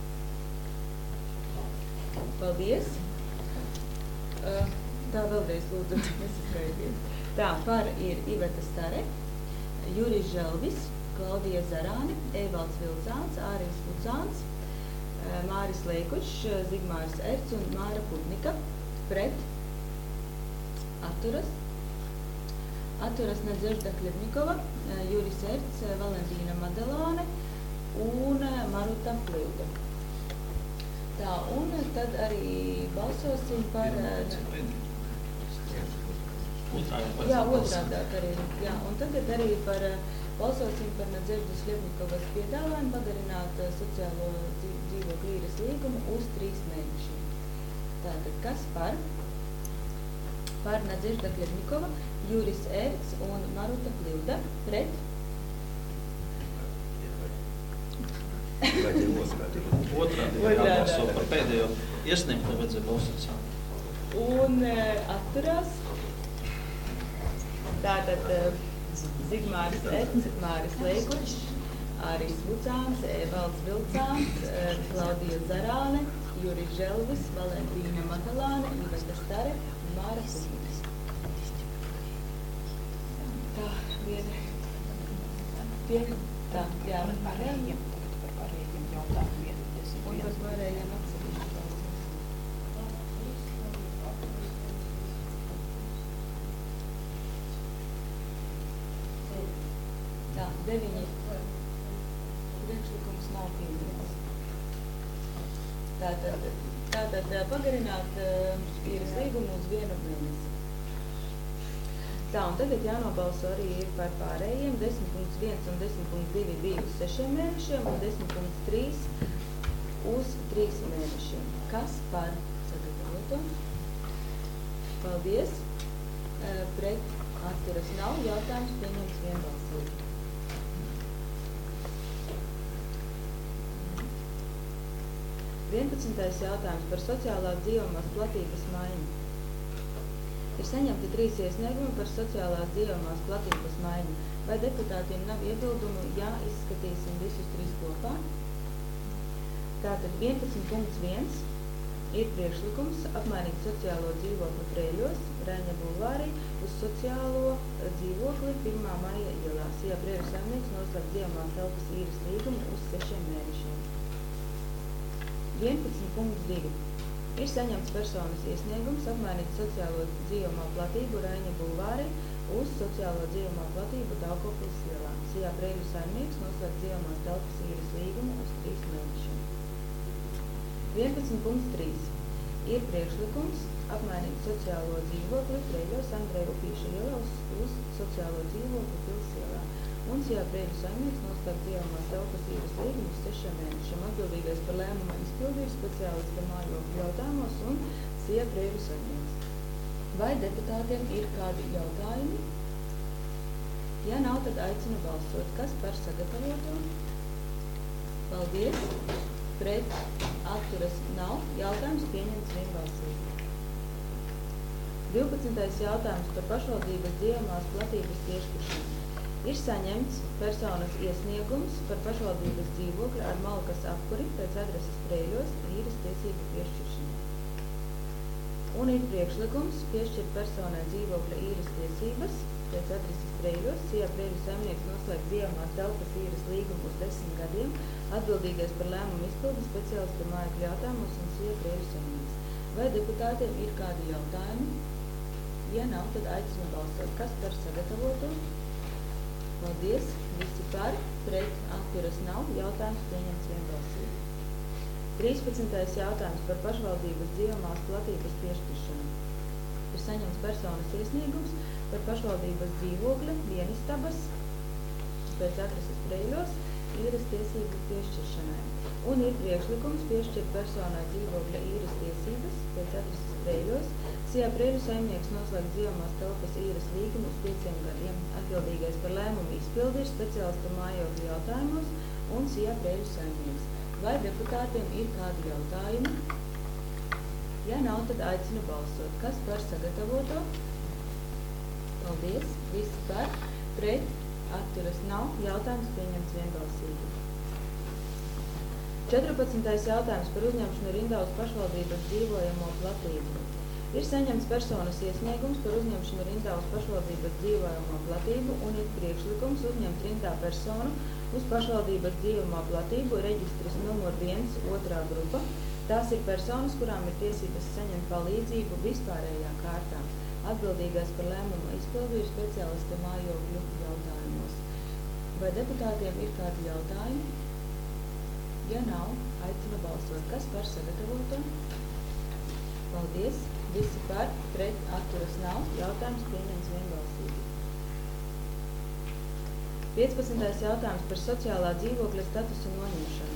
Paldies. Uh, tā vēlreiz lūdzu, nesaskaidiet. Tā, par ir Iveta Stare, Juris Želvis, Klaudija Zarāne, Evalds Vilcāns, Āris Vucāns, Māris Leikučs, Zigmārs Erts un Māra Putnika. Pret atturas. Atturas Nadzežda Kļebņikova, Juris Erts, Valentīna Madelāne un Maruta Plilda. Tā, un tad arī balsosim par... Jā, otrādāk arī. Jā, un tagad arī par balsosim par Nadzeždas Kļebņikovas piedāvājumu pagarināt sociālo dzīvokļu īres līgumu uz trīs mēnešiem. Tātad, kas par? Par Nadzežda Kļebņikova, Juris Erts un Maruta Plilda. Pret? Otrādi jābalso par pēdējo iesniegto vajadzēja balsot sākt. Un uh, atturās. Tātad uh, Zigmāris Erts, Māris Leikučs, Āris Vucāns, Evalds Vilcāns, uh, Klaudija Zarāne, Juris Želvis, Valentīna Madelāne, Iveta Stare un Māra Putnika. Tā, viena. Pie, tā, jā. Pārējiem, tagad par pārējiem jautājumu vienu desmit. Un par pārējiem atsevišķi balsot. Tā, deviņi. Priekšlikums nav pieņemts. Tātad, tātad pagarināt uh, īres līgumu uz vienu mēnesi. Tā, un tagad jānobalso arī ir par pārējiem. desmit punkts viens un desmit punkts divi bija uz sešiem mēnešiem un desmit punkts trīs uz trīs mēnešiem. Kas par sagatavoto? Paldies. Uh, pret atturas nav. Jautājums pieņems vienbalsīgi. vienpadsmitais jautājums par sociālās dzīvumās platības maiņu. Ir saņemti trīs iesniegumi par sociālās dzīvojamās platības maiņu. Vai deputātiem nav iebildumu, ja izskatīsim visus trīs kopā? Tātad vienpadsmit punkts viens ir priekšlikums apmainīt sociālo dzīvokli Preļos, Raņa bulvārī uz sociālo dzīvokli pirmā maija ielā. Sijā Preļu saimnieks noslēdz dzīvojamās telpas īres līgumu uz sešiem mēnešiem. vienpadsmit punkts divi. Ir saņemts personas iesniegums apmainīt sociālo dzīvojamo platību Raņa bulvārī uz sociālo dzīvojamo platību Daugavpils ielā. Sijā Preļu saimnieks noslēdz dzīvojamās telpas īres līgumu uz trīs mēnešiem. vienpadsmit punkts trīs. Ir priekšlikums apmainīt sociālo dzīvokli Preļos Andreja Upīša ielā uz, uz sociālo dzīvokli Pils ielā. Un Sijā Preļu saimnieks noslēdz dzīvojamās telpas īres līgumu uz sešiem mēnešiem. Atbildīgais par lēmuma izpildi ir speciāliste mājokļu jautājumos un Sijā Preļu saimnieks. Vai deputātiem ir kādi jautājumi? Ja nav, tad aicinu balsot. Kas par sagatavoto? Paldies! Pret atturas nav. Jautājums pieņemts vienbalsīgi. divpadsmitais jautājums par pašvaldības dzīvojamās platības piešķiršanu. Ir saņemts personas iesniegums par pašvaldības dzīvokli ar malkas apkuri pēc adreses Preļos īres tiesību piešķiršanu. Un ir priekšlikums piešķirt personai dzīvokļa īres tiesības pēc adreses Preļos. Sijā Preļu saimnieks noslēdz dzīvojamās telpas īres līgumu uz desmit gadiem. Atbildīgais par lēmumu izpildi speciālists par mājokļu jautājumos un Sijā Preļu saimnieks. Vai deputātiem ir kādi jautājumi? Ja nav, tad aicinu balsot. Kas par sagatavoto? Paldies. Visi par. Pret atturas nav. Jautājums pieņemts vienbalsīgi. trīspadsmitais jautājums par pašvaldības dzīvojamās platības piešķiršanu. Ir saņemts personas iesniegums par pašvaldības dzīvokli vienistabas pēc adreses Preļos īres tiesību piešķiršanai. Un ir priekšlikums piešķirt personai dzīvokļa īres tiesības pēc adreses Preļos. Sijā Preļu saimnieks noslēdz dzīvojamās telpas īres līgumu uz pieciem gadiem. Atbildīgais par lēmumu izpildi ir speciālists par mājokļu jautājumos un Sijā Preļu saimnieks. Vai deputātiem ir kādi jautājumi? Ja nav, tad aicinu balsot. Kas par sagatavoto? Paldies. Visi par. Pret atturas nav. Jautājums pieņemts vienbalsīgi. četrpadsmitais jautājums par uzņemšanu rindā uz pašvaldības dzīvojamo platību. Ir saņemts personas iesniegums par uzņemšanu rindā uz pašvaldības dzīvojamo platību un ir priekšlikums uzņemt rindā personu uz pašvaldības dzīvojamo platību reģistris numur viens, otrā grupa. Tās ir personas, kurām ir tiesības saņemt palīdzību vispārējā kārtā. Atbildīgais par lēmumu izpildi ir speciāliste mājokļu jautājumos. Vai deputātiem ir kādi jautājumi? Ja nav, aicinu balsot. Kas par sagatavoto? Paldies. Visi par. Pret atturas nav. Jautājums pieņemts vienbalsīgi. piecpadsmitais jautājums par sociālā dzīvokļa statusa noņemšanu.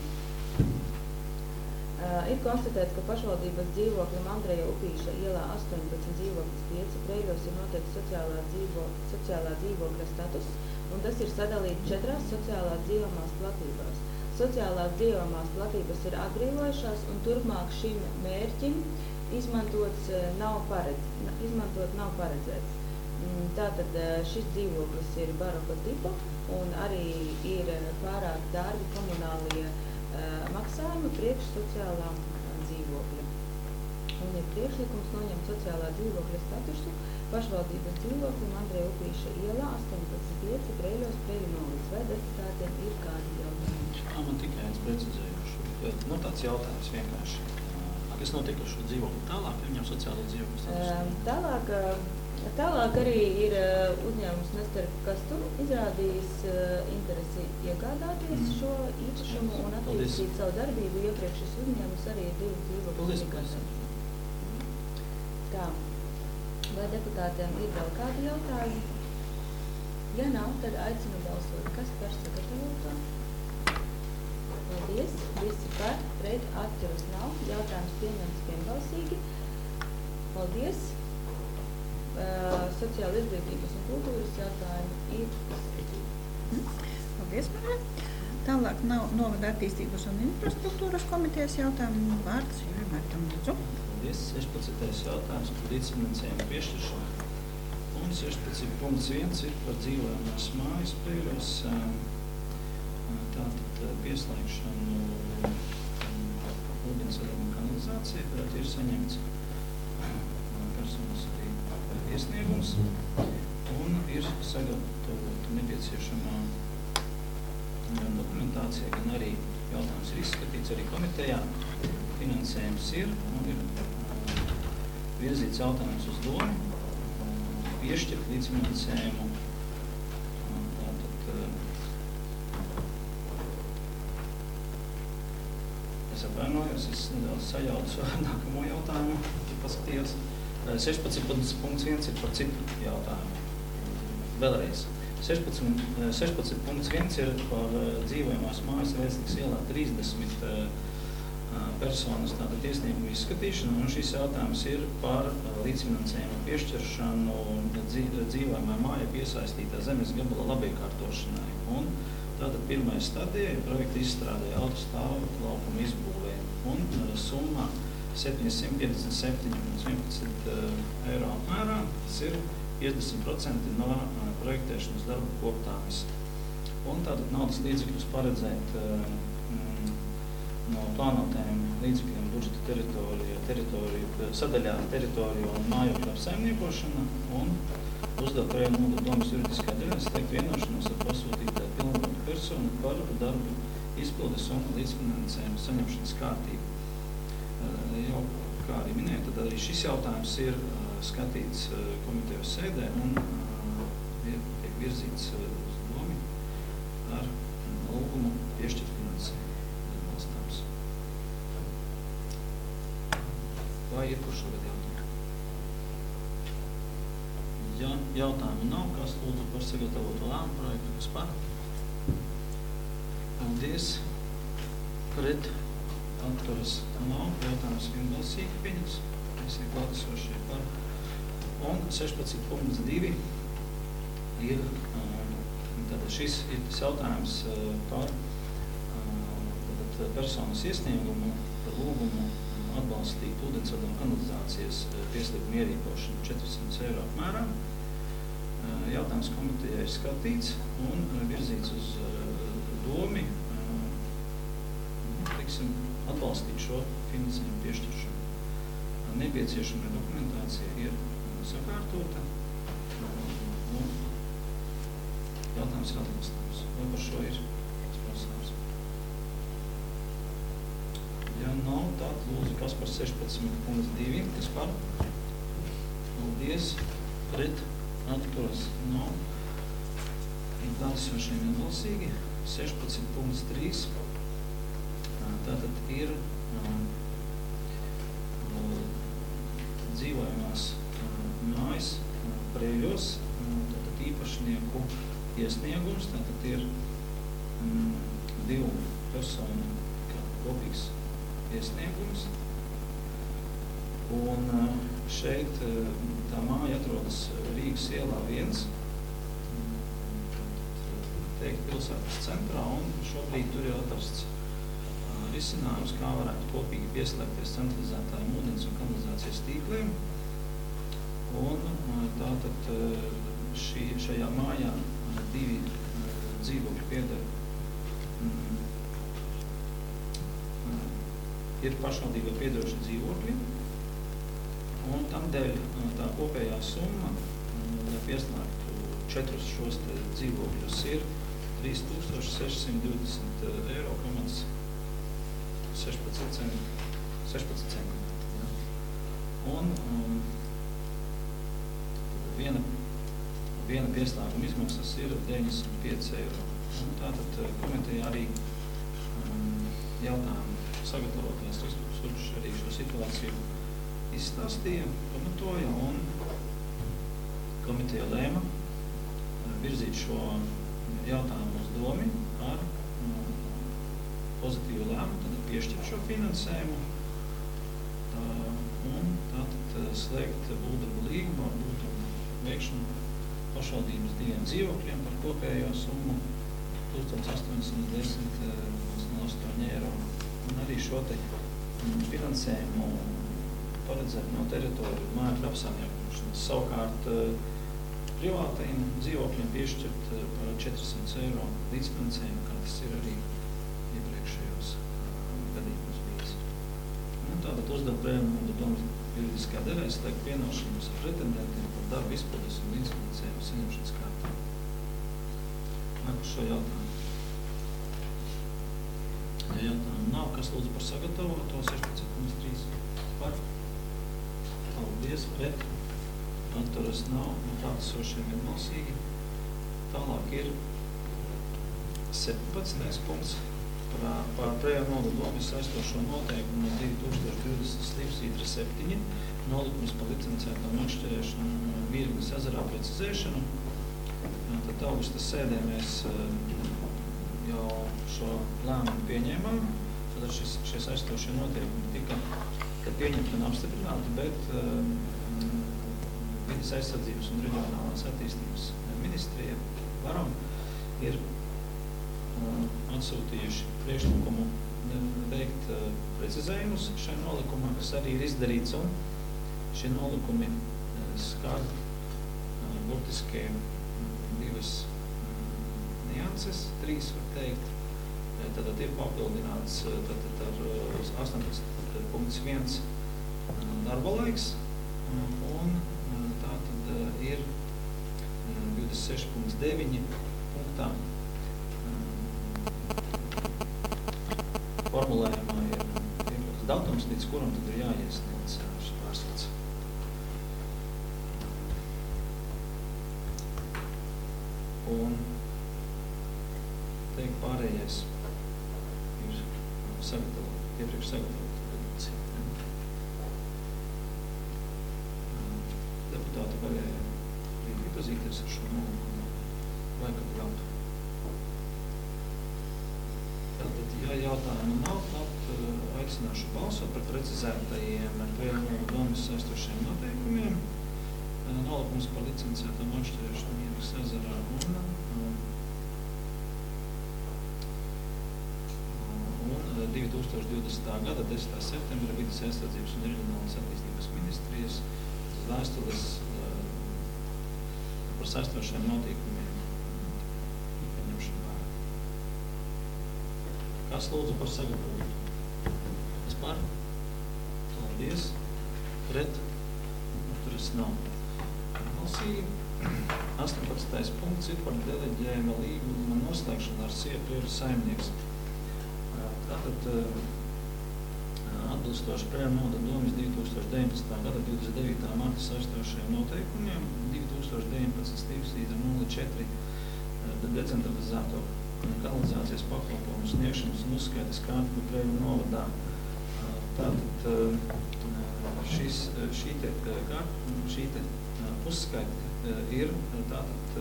Uh, ir konstatēts, ka pašvaldības dzīvokļam Andreja Upīša ielā astoņpadsmit dzīvoklis pieci Preļos ir noteikti sociālā, dzīvo, sociālā dzīvokļa status, un tas ir sadalīts četrās sociālās dzīvojamās platībās. Sociālās dzīvojamās platības ir atbrīvojušās, un turpmāk šim mērķim izmantots nav, paredz, izmantot nav paredzēts. Tātad šis dzīvoklis ir baroka tipa, un arī ir pārāk dārgi komunālie maksājumi priekš sociālā dzīvokļa. Un ir priekšlikums noņemt sociālā dzīvokļa statusu pašvaldības dzīvoklim Andreja Upīša ielā astoņpadsmit pieci Preļos Preļu novads. Vai deputātiem ir kādi jautājumi? Tā man tikai viens precizējuši. Nu, tāds jautājums vienkārši. Kas notiek ar šo dzīvokli tālāk, ja viņam sociālo dzīvokļu statusu? Tālāk, tālāk arī ir uzņēmums Nester Kastum izrādījis interesi iegādāties šo īpašumu un attīstīt savu darbību. Iepriekš šis uzņēmums arī ir divu dzīvokļu iegādājuši. Tā. Vai deputātiem ir vēl kādi jautājumi? Ja nav, tad aicinu balsot. Kas par sagatavoto? Paldies. Visi par. Pret atturas nav. Jautājums pieņemts vienbalsīgi. Paldies. Uh, sociāla izglītības un kultūras jautājumi ir izskatīti. Paldies, Marija. Tālāk nav novada attīstības un infrastruktūras komitejas jautājumu. Vārds Jurim Mērtam, lūdzu. Paldies. sešpadsmitais jautājums par līdzfinansējumu piešķiršanu. sešpadsmit punkts viens ir par dzīvojamās mājas Preiļos, tātad pieslēgšanu ūdensvadam un kanalizācijai, bet ir saņemts personas arī iesniegums un ir sagatavot nepieciešamā gan dokumentācija, gan arī jautājums ir izskatīts arī komitejā. Finansējums ir un ir virzīts jautājums uz domu, piešķirt līdzfinansējumu. Tātad, es atvainojos, es nedaudz sajaucu nākamo jautājumu, paskatījos. sešpadsmit punkts viens ir par citu jautājumu. Vēlreiz. sešpadsmit punkts viens ir par dzīvojamās mājas Vēstnieks ielā trīsdesmit personas tātad iesniegumu izskatīšanu, un šis jautājums ir par līdzfinansējumu piešķiršanu dzīvojamā māja piesaistītā zemes gabala labiekārtošanai. Un tātad pirmajā stadijā projekta izstrādāja autostāvu laukuma izbūvē, un summā septiņsimt piecdesmit septiņi komats vienpadsmit eiro apmērā, tas ir piecdesmit procenti no projektēšanas darba koptāmes. Un tātad naudas līdzekļus paredzēt mm, no plānotajiem līdzekļiem budžeta teritorija, teritoriju, sadaļā teritoriju un mājokļu apsaimniekošana un uzdot Preiļu novada domas juridiskā daļā slēgt vienošanos ar pasūtītāju pilnvarotu personu par darbu izpildes un līdzfinansējumu saņemšanas kārtību. Jau, kā arī minēju, tad arī šis jautājums ir skatīts komitejas sēdē un tiek virzīts uz domi ar lūgumu piešķirt finansējumu atbalstāms. Vai ir kur šogad jautājumu? Ja jautājumu nav, kas lūdzu par sagatavotu lēmumu projektu, kas par? Paldies. Pret atturas nav. Jautājums vienbalsīgi pieņems. Visi klātesošie par. Un sešpadsmit punkts divi ir, tātad šis ir tas jautājums par tātad personas iesniegumu, par lūgumu atbalstīt ūdensvadu un kanalizācijas pieslēgumu ierīkošanu četrsimt eiro apmērā. Jautājums komitejā ir skatīts un virzīts uz domi, teiksim, atbalstīt šo finansējumu piešķiršanu. Nepieciešama dokumentācija ir sakārtota un jautājums ir atbalstāms. Vai par šo ir prasāms? Ja nav, tad lūdzu, kas par sešpadsmit punkts divi, kas par? Paldies. Pret atturas nav. Klātesošiem vienbalsīgi. sešpadsmit punkts trīs. Tātad ir um, dzīvojamās mājas Preiļos, tātad īpašnieku iesniegums, tātad ir um, divu personu kopīgs iesniegums. Un uh, šeit uh, tā māja atrodas Rīgas ielā viens, teikt pilsētas centrā, un šobrīd tur ir atrasts risinājums, kā varētu kopīgi pieslēgties centralizētājiem ūdens un kanalizācijas tīkliem. Un tātad šī, šajā mājā divi dzīvokļi pieder ir pašvaldībai piederoši dzīvokļi. Un tamdēļ tā kopējā summa, lai pieslēgtu četrus šos dzīvokļus, ir trīs tūkstoši seši simti divdesmit eiro komats sešpadsmit centi. Un um, viena, viena pieslēguma izmaksas ir deviņdesmit pieci eiro. Un tātad komitejā arī um, jautājumu sagatavotājs Kristaps arī šo situāciju izstāstīja, pamatoja, un komiteja lēma virzīt šo jautājumu uz domi ar um, pozitīvu lēmumu, tad piešķirt šo finansējumu tā, un tātad slēgt būvdarbu līgumu ar būvdarbu veikšanu pašvaldības diviem dzīvokļiem par kopējo summu tūkstoš astoņsimt desmit komats astoņi eiro. Un arī šo te finansējumu paredzēt no teritoriju mājokļu apsaimniekošanas. Savukārt privātajiem dzīvokļiem piešķirt uh, par četrissimts eiro līdzfinansējumu, kā tas ir arī iepriekšējos uh, gadījumos bijis. Un tātad uzdot prēmu un domas juridiskā devē slēgt vienošanos ar pretendentiem par darbu izpildes un līdzfinansējumu saņemšanas kārtā. Nāk uz šo jautājumu. Ja jautājumu nav, kas lūdzu par sagatavoto sešpadsmit punkts trīs par? Paldies, pret. Atturas nav, un klātesošiem vienbalsīgi. Tālāk ir septiņpadsmitais punkts par, par prēmu nodomi saistošo noteikumu no divi tūkstoši divdesmit slīpsvītra septiņi, nolikums par licencētām atšķirēšanu Vīrgnes ezerā precizēšanu. Tad augusta sēdē mēs jau šo lēmumu pieņēmām, tad šis, šie saistošie noteikumi tika pieņemti un apstiprināti, bet uh, Vides aizsardzības un reģionālās attīstības ministrija varam ir uh, atsūtījuši priekšlikumu veikt uh, precizējumus šai nolikumā, kas arī ir izdarīts, un šie nolikumi uh, skar uh, burtiski divas nianses, trīs var teikt. Tad ir papildināts tad, tad ar astoņpadsmit punkts viens darba laiks, un tā tad ir divdesmit seši punkts deviņi punktā formulējumā ir, ir datums, līdz kuram tad ir jāiesniedz šis pārskats. Un teikt pārējais ir sagatavot, iepriekš sagatavot redakciju. Deputāti varēja arī iepazīties ar šo nolikumu, vai kad vēl. Tātad, ja jautājumu nav, tad uh, aicināšu balsot par precizētajiem prēmu domas saistošiem noteikumiem, uh, nolikums par licencētām atšķirēšanu Vīrgnes ezerā un divi tūkstoši divdesmitā gada desmitā septembra Vides aizsardzības un reģionālās attīstības ministrijas vēstules uh, par saistošiem noteikumiem pieņemšanu vērā. Kas lūdzu par sagatavotu? Es par? Paldies. Pret? Atturas nav. Balsīgi. astoņpadsmitais punkts ir par deleģējuma līguma noslēgšanu ar Sieprieru saimnieks. Tātad atbilstoši prēmu noda domas divi tūkstoši deviņpadsmitā gada divdesmit devītā marta saistošajiem noteikumiem divi tūkstoši deviņpadsmit slīpsvītra nulle četri decentralizēto kanalizācijas pakalpojumu sniegšanas un uzskaites kārtību prēmu novadā. Tātad šis, šī te, šī te uzskaita ir tātad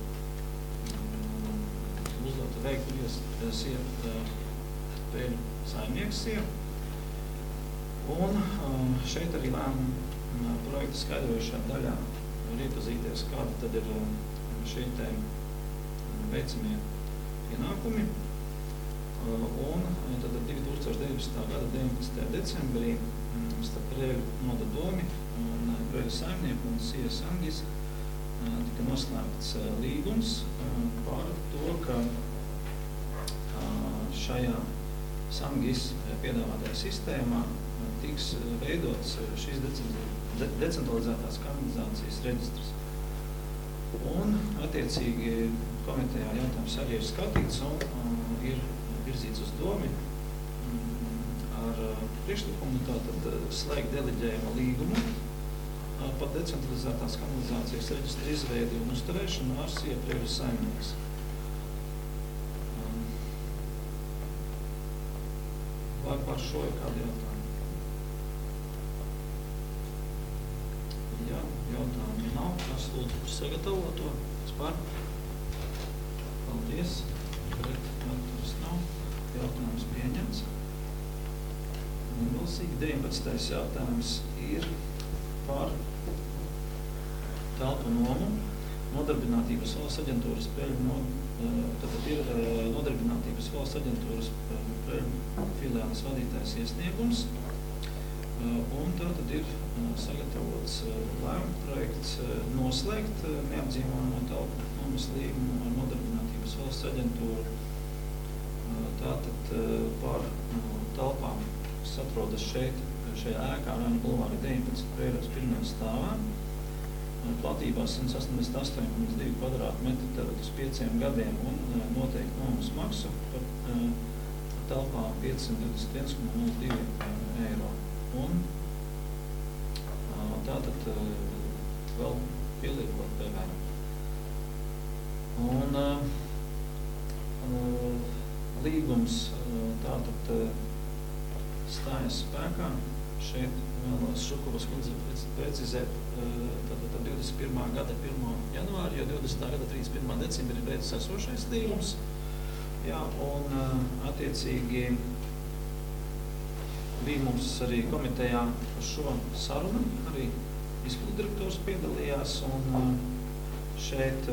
uzdota veikt ies Pēļu saimnieks ir. Un šeit arī lēmumu projekta skaidrojušā daļā var iepazīties, kāda tad ir šie te veicamie pienākumi. Un tad divi tūkstoši deviņpadsmitā gada deviņpadsmitajā decembrī starp Pēļu noda domi un Pēļu saimnieku un Sija Sangis tika noslēgts līgums par to, ka šajā Sangis piedāvātajā sistēmā tiks veidots šīs decentralizētās kanalizācijas reģistrs. Un, attiecīgi, komitejā jautājums arī ir skatīts un uh, ir virzīts uz domi ar uh, priekšlikumu tātad slēgt deleģējuma līgumu uh, par decentralizētās kanalizācijas reģistra izveidi un uzturēšanu ar Sieprieru saimnieks. Vai par šo ir kādi jautājumi? Jā, jautājumi nav. Kas lūdzu par sagatavoto? Es par? Paldies. Pret atturas nav. Jautājums pieņemts. Vienbalsīgi deviņpadsmitais jautājums ir par telpu nomu. Nodarbinātības valsts aģentūras Pēļu no, tātad ir Nodarbinātības valsts aģentūras Pēļu filiāles vadītājs iesniegums Un tā tad ir sagatavots lēmuma projekts noslēgt neapdzīvojamo telpu nomas līgumu ar Nodarbinātības valsts aģentūru. Tātad par telpām, kas atrodas šeit, šajā ēkā Rāņu bulvāra deviņpadsmit Preiros pirmajā stāvā. Platībā simt astoņdesmit astoņi komats divi kvadrātmetri, tātad uz pieciem gadiem un noteikti nomas maksu par telpām piecsimt divdesmit viens komats nulle divi eiro. Un tātad vēl pieliekot P V R. Un līgums tātad stājas spēkā. Šeit vēlos Šukovas kundze precizēt tātad divdesmit pirmā gada pirmā janvāri, jo divdesmitā gada trīsdesmit pirmā decembra ir beidzis esošais līgums. Jā, un attiecīgi bija mums arī komitejā par šo sarunu, arī izpildu direktors piedalījās, un šeit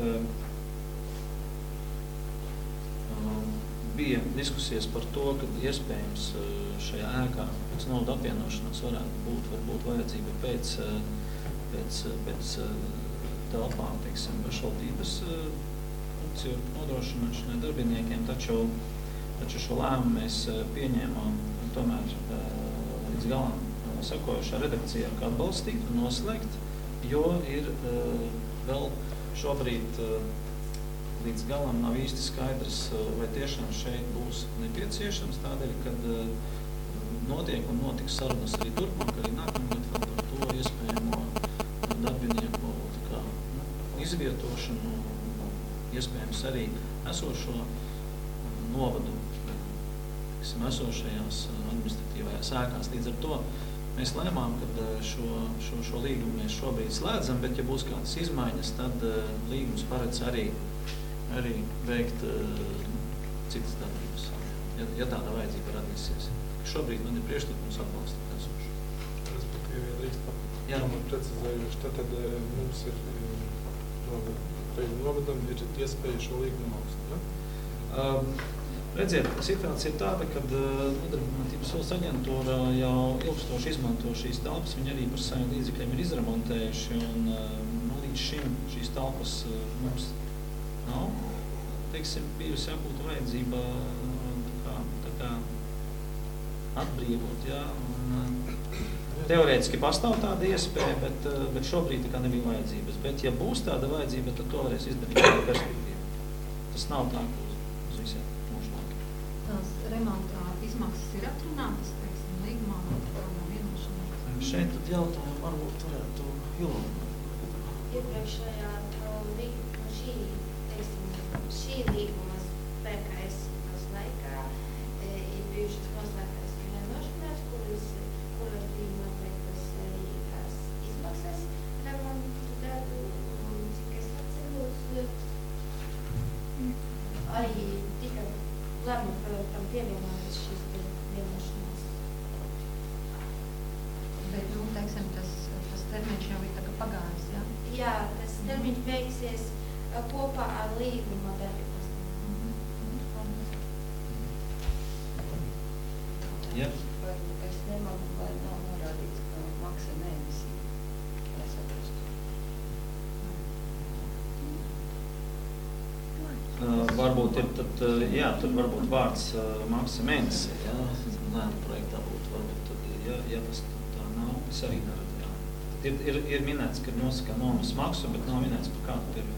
bija diskusijas par to, ka iespējams šajā ēkā pēc naudu apvienošanās varētu būt varbūt vajadzība pēc, pēc, pēc telpām, teiksim, pašvaldības funkciju nodrošināšanai darbiniekiem, taču, taču šo lēmumu mēs pieņēmām tomēr līdz galam sekojušā redakcijā, kā atbalstīt un noslēgt, jo ir vēl šobrīd līdz galam nav īsti skaidrs, vai tiešām šeit būs nepieciešams, tādēļ, kad notiek un notiks sarunas arī turpmāk, arī nākamgad vēl par to iespējamo darbinieku kā, nu, izvietošanu, iespējams arī esošo novadu, tiksim, esošajās administratīvajās ēkās. Līdz ar to mēs lēmām, ka šo, šo, šo līgumu mēs šobrīd slēdzam, bet ja būs kādas izmaiņas, tad līgums paredz arī arī veikt uh, citas darbības, ja, ja tāda vajadzība radīsies. Šobrīd man ir priekšlikums atbalstīt esošu. Respektīvi, ja drīkst papildināt precizējuši, tad, tad mums ir novadam ir iespēja šo līgumu augstu, ja? Um, redziet, situācija ir tāda, kad uh, Nodarbinātības valsts aģentūra jau ilgstoši izmanto šīs telpas, viņi arī par saviem līdzekļiem ir izremontējuši, un uh, nu, līdz šim šīs telpas uh, mums nav, teiksim, bijusi jābūt vajadzība tā kā, tā kā atbrīvot, jā, un teorētiski pastāv tāda iespēja, bet, bet šobrīd tā kā nebija vajadzības, bet ja būs tāda vajadzība, tad to varēs izdarīt ar perspektīvu. Tas nav tā, uz, uz visiem mūžlāk. Tās remontā izmaksas ir atrunātas, teiksim, līgumā vai tādā vienošanā? Šeit tad jautājumu varbūt varētu Ilona. Iepriekšējā šī Šī līguma spēkā esības laikā e, ir bijušas noslēgtas vienošanās, kuras, kuras bija noteiktas arī tās izmaksas remontu darbu, un cik es atceros, arī tika lēmuma projektam pievienotas šīs vienošanās. Bet, nu, teiksim, tas, tas termiņš jau ir tā kā pagājis, jā? Jā, tas termiņš beigsies kopā ar līguma darbības. Ja. Es nemanu, vai nav norādīts, ka maksa mēnesī, lai saprastu. Uh, varbūt ir tad, uh, jā, tur varbūt vārds uh, maksa mēnesī, jā, lēma projektā būtu, varbūt tad, ja, ja tas tā nav, es arī neredzu, jā. Ir, ir, ir minēts, ka nosaka nomas maksu, bet nav minēts par kādu periodu.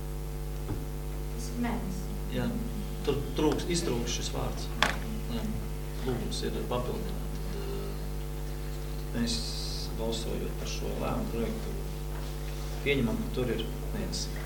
Mēnesi. Jā, tur trūks, iztrūks šis vārds. Lūgums ir papildināt. Tad mēs balsojot par šo lēmumu projektu pieņemam, ka tur ir mēnesi.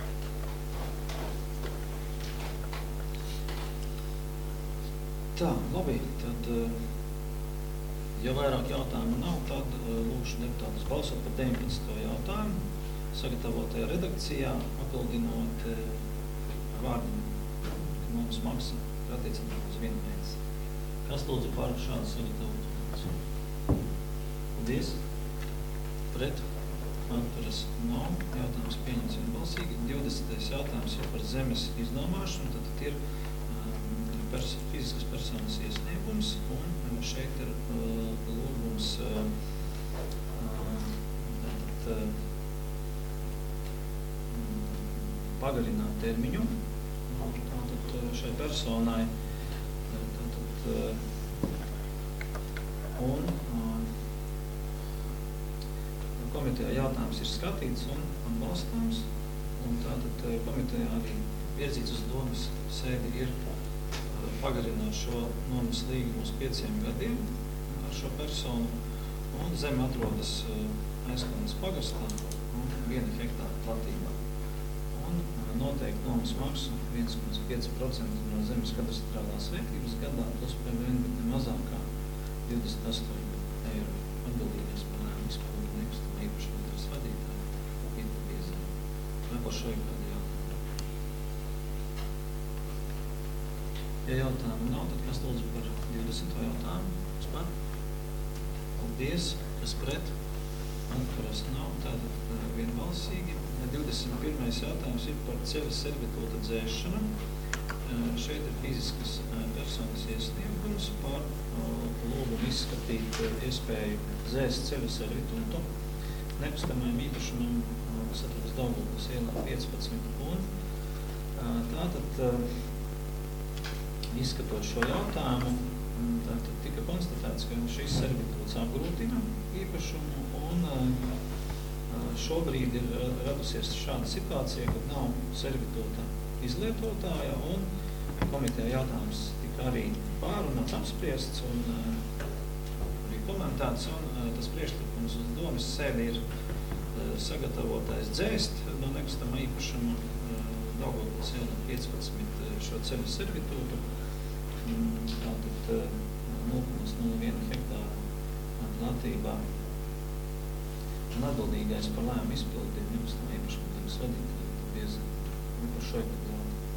Tā, labi, tad, ja vairāk jautājumu nav, tad lūkšu deputātus balsot par deviņpadsmito jautājumu, sagatavotajā redakcijā, papildinot vārdu, ka mums maksa ir attiecībā uz vienu mēnesi. Kas lūdzu par šādu sagatavotu? Paldies. Pret. Atturas nav. Jautājums pieņems vienbalsīgi. divdesmitais jautājums ir par zemes iznomāšanu. Tad ir um, pers fiziskas personas iesniegums, un šeit ir uh, lūgums uh, uh, pagarināt termiņu tātad šai personai. Tātad, un komitejā jautājums ir skatīts un atbalstāms. Un tātad komitejā arī virzīts uz domas sēdi ir pagarināt šo nomas līgumu uz pieciem gadiem ar šo personu. Un zeme atrodas Aizkalnes pagastā un viena hektāra platībā. Un noteikti nomas maksu viens komats pieci procenti no zemes kadastrālās vērtības gadā plus P V N, bet ne mazāk kā divdesmit astoņi eiro. Atbildīgais par lēmumu izpildu nekustamā īpašuma nodaļas vadītāja Gita Biezere. Vai par šo ir kādi jautājumi? Ja jautājumu nav, tad kas lūdzu par divdesmito jautājumu? Kas par? Paldies. Kas pret? Atturas nav. Tātad vienbalsīgi. divdesmit pirmais jautājums ir par ceļa servitūta dzēšanu. Šeit ir fiziskas personas iesniegums par lūgumu izskatīt iespēju dzēst ceļa servitūtu nekustamajam īpašumam, kas atrodas Daugavpils ielā piecpadsmit. Un tātad izskatot šo jautājumu, tātad tika konstatēts, ka šis servitūts apgrūtina īpašumu un šobrīd ir radusies šāda situācija, kad nav servitūta izlietotāja un komiteja jautājums tika arī pārunāts, apspriests un arī komentēts. Un tas priekšlikums uz domas sēdi ir sagatavotais dzēst no nekustamā īpašuma Daugavpils ielā piecpadsmit šo ceļu servitūtu. Tātad nulle komats nulle viens hektāra platībā. Un atbildīgais par lēmumu izpildi ir nekustamā īpašuma nodaļas vadītāja Gita Biezere. Un par šo ir tad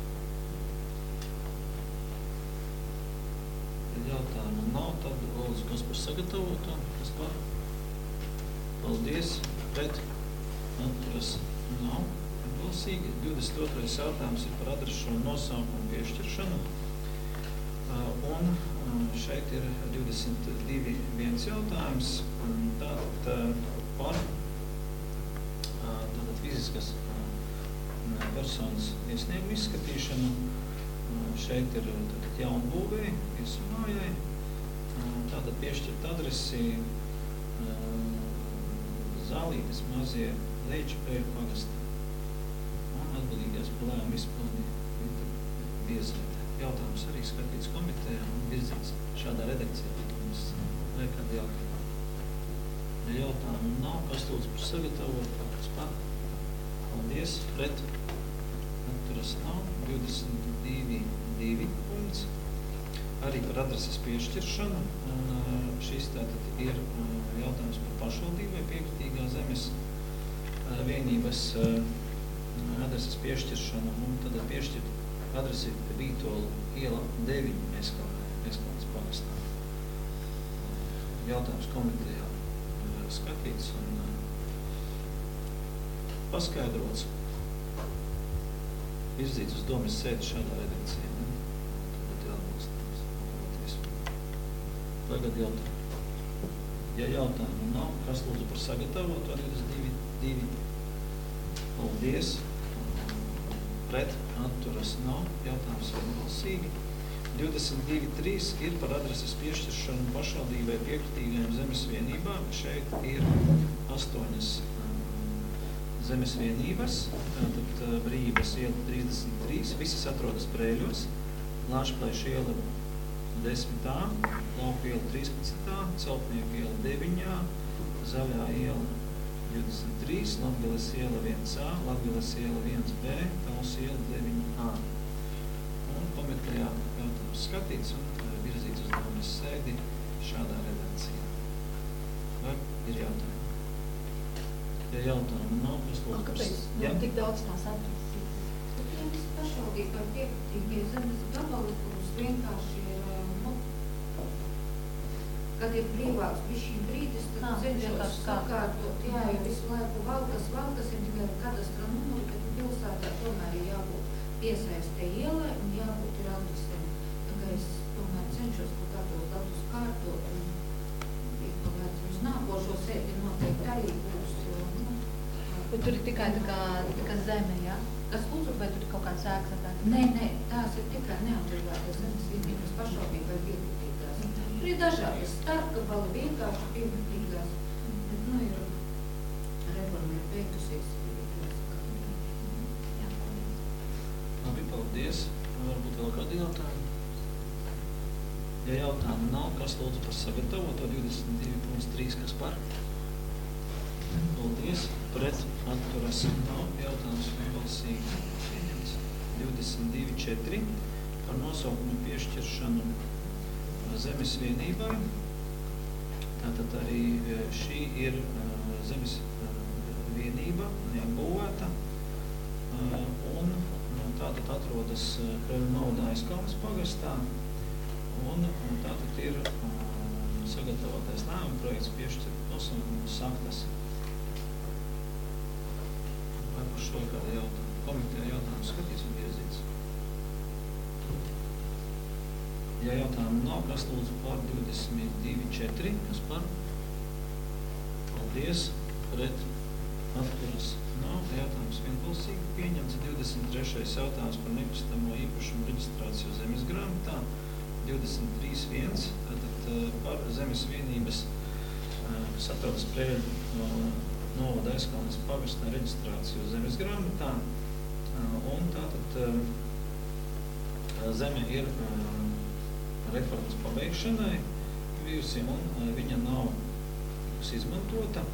jautājumi. Jautājumu nav, tad lūdzu, kas par sagatavoto, kas par? Paldies, pret, atturas nav. Balsīgi. divdesmit otrais jautājums ir par adrešu un nosaukumu piešķiršanu. Un šeit ir divdesmit divi viens jautājums. Tātad par tātad fiziskas personas iesniegumu izskatīšanu. Šeit ir tātad jaunbūvēji, iesumājai. Tātad piešķirt adresi Zālītes mazie Leičapēju pagastā. Un atbildīgais par lēmumu izpildi Gita Biezere. Jautājums arī skatīts komitejā un virzīts šādā redakcijā. Vai kādi jautājumi? Ja jautājumu nav, kas lūdzu par sagatavot, kas par? Paldies, pret, atturas nav, divdesmit divi divi punkts. Arī par adreses piešķiršanu. Un šis tātad ir jautājums par pašvaldībai piekritīgā zemes vienības adreses piešķiršanu. Un tad piešķirt adresi Vītolu iela deviņi Aizkalnes pagastā. Jautājums komitejā skatīts un paskaidrots. Virzīts uz domas sēdi šādā redakcijā. Tagad jāatbalstās. Tagad jautājumu. Ja jautājumu nav, kas lūdzu par sagatavoto divdesmit divi divi? Paldies. Pret, atturas nav. Jautājums vienbalsīgi. divdesmit divi trīs ir par adreses piešķiršanu pašvaldībai piekritīgajām zemes vienībām. Šeit ir astoņas zemes vienības. Tātad Brīvības iela trīsdesmit trīs. Visas atrodas Brēļos. Lāčplēša iela desmit A, Lauku iela trīspadsmit A, Celtnieku iela deviņi A, Zaļā iela divdesmit trīs, Latgales iela viens A, Latgales iela viens B, Tals iela deviņi A. Un komitejā jautājums skatīts un virzīts uz domas sēdi šādā redakcijā. Vai ir jautājumi? Ja jautājumu nav, kas lūdzu? Kāpēc nav tik daudz tās adreses? Tāpēc pašvaldībai piekritīgie zemes gabali, kurus vienkārši ir, nu, kad ir brīvāks bišķiņ brīdis, tad Nā, cenšos sakārtot, jā, jo visu laiku valkas, valkas ir tikai kadastra numuri, bet pilsētā tomēr ir jābūt piesaistē ielai un jābūt ir adresēm. Tagad es tomēr cenšos kaut kādos datus kārtot un ir kaut kāds uz nākošo sēdi noteikti arī būs, jo, nu, tur ir tikai tā kā, tā kā zeme, ja? Kas uzruk, vai tur ir kaut kāds ēkas atvērts? Nē, nē, tās ir tikai neapdzīvotās zemes vienības pašvaldība vai piekrītīgās. Tur ir dažādas starpgabali, vienkārši piekrītīgās. Bet, nu, ir reforma ir beigusies. Labi, paldies. Varbūt vēl kādi jautājumi? Ja jautājumu nav, kas lūdzu par sagatavoto divdesmit divi punkts trīs, kas par? Paldies. Pret atturas nav jautājums vienbalsīgi pieņemts. divdesmit divi četri par nosaukumu piešķiršanu zemes vienībai. Tātad arī šī ir zemes vienība, neapbūvēta. Un tātad atrodas Kreļu novada Aizkalnes pagastā. Un tātad ir sagatavotais lēmuma projekts piešķirt nosaukumu Saktas. Vai par šo kādu jautājumu? Komiteja jautājumu skatīs un virzīts. Ja jautājumu nav, kas lūdzu par divdesmit divi četri, kas par? Paldies. Pret atturas nav. Jautājums vienbalsīgi pieņemts. divdesmit trešais jautājums par nekustamo īpašumu reģistrāciju zemes grāmatā. divdesmit trīs viens, tātad par zemes vienības, kas atrodas Preļu novada Aizkalnes pagastā reģistrāciju zemes grāmatā. Un tātad zeme ir reformas pabeigšanai bijusi, un viņa nav izmantota.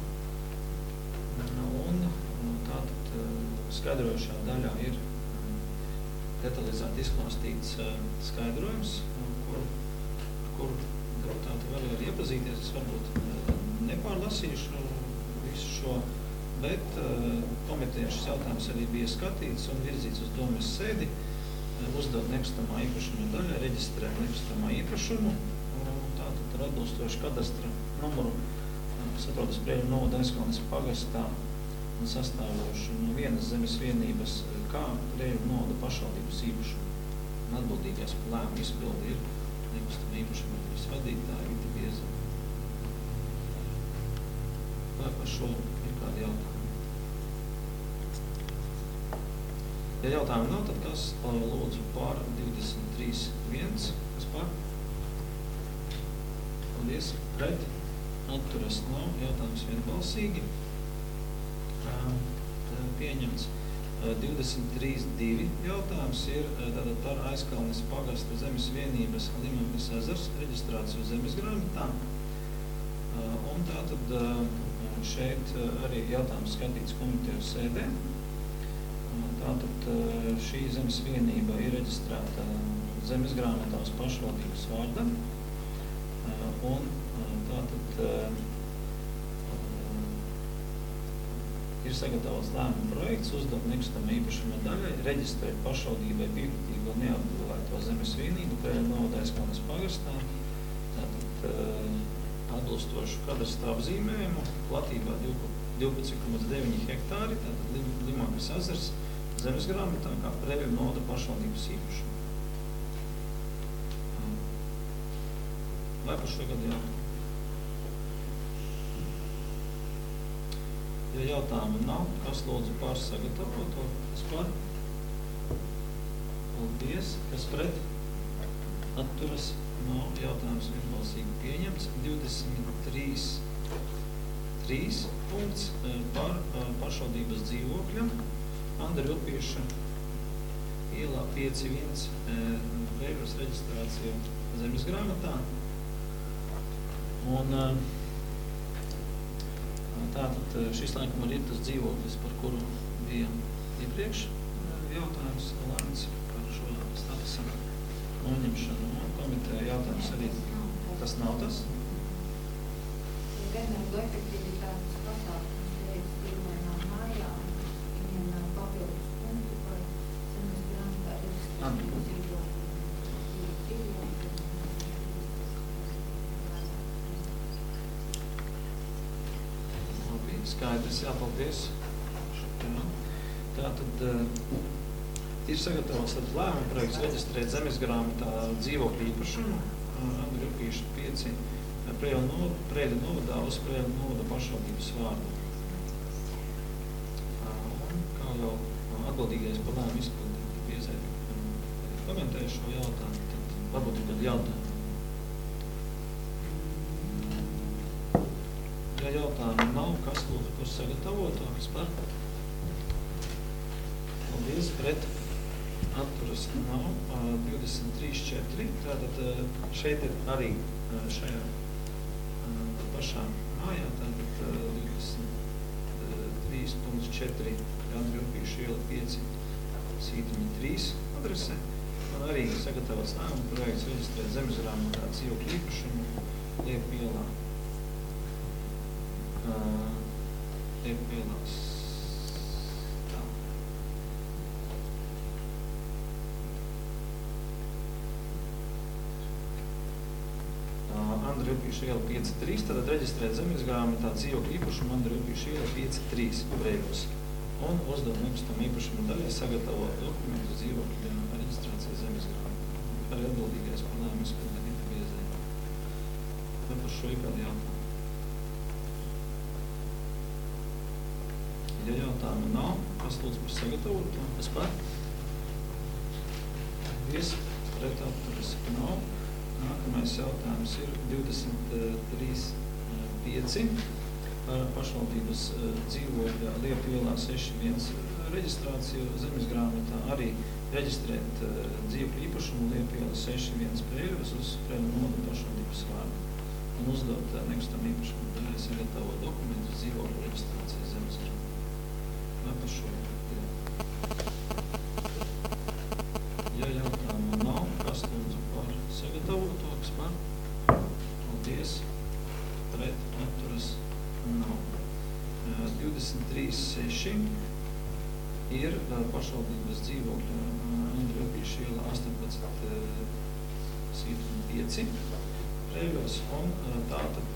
Un tātad skaidrojušā daļā ir detalizēti izklāstīts skaidrojums, kur, kur deputāti var arī iepazīties. Es varbūt nepārlasīšu visu šo, bet komiteja šis jautājums arī bija skatīts un virzīts uz domes sēdi, uzdot nekustamā īpašuma daļai, reģistrēt nekustamā īpašumu, tātad ar atbilstošu kadastra numuru, kas atrodas Preļu novada Aizkalnes pagastā un sastāvošu no vienas zemes vienības, kā Preļu novada pašvaldības īpašumu. Un atbildīgais par lēmumu izpildi ir nekustamā īpašuma vadītāja Vita Bieza. Vai par šo ir kādi jautājumi? Ja jautājumi nav, tad kas lūdzu par divdesmit trīs viens, kas par? Paldies. Pret atturas nav, jautājums vienbalsīgi. Pieņemts. divdesmit trīs divi jautājums ir tātad par Aizkalnes pagasta zemes vienības Limanis ezers reģistrāciju zemes grāmatā. Un tātad šeit arī jautājums skatīts komiteju sēdē. Tātad šī zemes vienība ir reģistrēta zemes grāmatā uz pašvaldības vārda. Un tātad ir sagatavots lēmuma projekts, uzdot nekustamā īpašuma daļai, reģistrēt pašvaldībai piekritīgo neapbūvēto zemes vienību Preļu novada Aizkalnes pagastā. Tātad atbilstošu kadastra apzīmējumu platībā divpadsmit komats deviņi hektāri, tātad Limanis ezers zemes grāmatā kā Preļu novada pašvaldības īpašumu. Vai par šo gadu jautājumu? Ja jautājumu nav, kas lūdzu par sagatavoto, kas par? Paldies. Kas pret? Atturas nav, jautājums vienbalsīgi pieņemts. divdesmit trīs trīs punkts par pašvaldības dzīvokļa. Andra Upieša ielā pieci viens Preļus reģistrācija zemes grāmatā. Un tātad šis laikam arī ir tas dzīvoklis, par kuru bija iepriekš jautājums lēmts par šo statusa noņemšanu. Un komiteja jautājums arī, tas nav tas? Energo efektivitātes pasākums veids pirmajā mājā, viņiem nav papildus punktu par zemes grāmatā reģistrāciju dzīvokļu. Skaidrs, jāpaldies. Tātad ir sagatavots tad lēmuma projekts reģistrēt zemes grāmatā dzīvokļu īpašumu. Andri Upieša pieci Preļu novadā uz Preļu novada pašvaldības vārdu. jau atbildīgais par lēmumu izpildīt biezēji komentēju šo jautājumu, tad varbūt ir kādi jautājumi. Ja jautājumu nav, kas lūdzu par sagatavoto, kas par? Paldies, pret atturas nav, divdesmit trīs četri, tātad šeit ir arī šajā pašā mājā, tātad divdesmit trīs četri, Andri Upīša iela pieci, Sītiņa trīs adrese. Man arī sagatavots lēmumu projekts reģistrēt zemesgrāmatā dzīvokļu īpašumu Liepu ielā. Uh, Liepu ielās. Tā. Uh, Andri Upīša iela pieci trīs, tātad reģistrēt zemesgrāmatā dzīvokļu īpašumu Andri Upīša iela pieci trīs Breivos. Un uzdot nekustamā īpašuma daļai sagatavot dokumentus dzīvokļu reģistrācijas zemesgrāmatā. Arī atbildīgais par lēmumu izpildīt Rita Biezēja. Vai par šo ir kādi jautājumi? Ja jautājumu nav, kas lūdzu par sagatavotu? Kas par? Vies pret atturas nav. Nākamais jautājums ir divdesmit trīs pieci. Par pašvaldības dzīvokļa Liepu ielā seši viens reģistrāciju zemesgrāmatā arī reģistrēt dzīvokļu īpašumu Liepu ielā seši viens Breivos uz Prēļu nodu pašvaldības vārdu un uzdot nekustamā īpašumu daļai sagatavo dokumentus dzīvokļu reģistrācijas zemesgrāmatā. Vai par šo ir? Ja jautājumu nav, kas lūdzu par sagatavoto, kas par? Paldies, pret, atturas. Nav. divdesmit trīs seši ir pašvaldības dzīvokļa Andri Upīša iela astoņpadsmit Sītiņa pieci Breivos, un tātad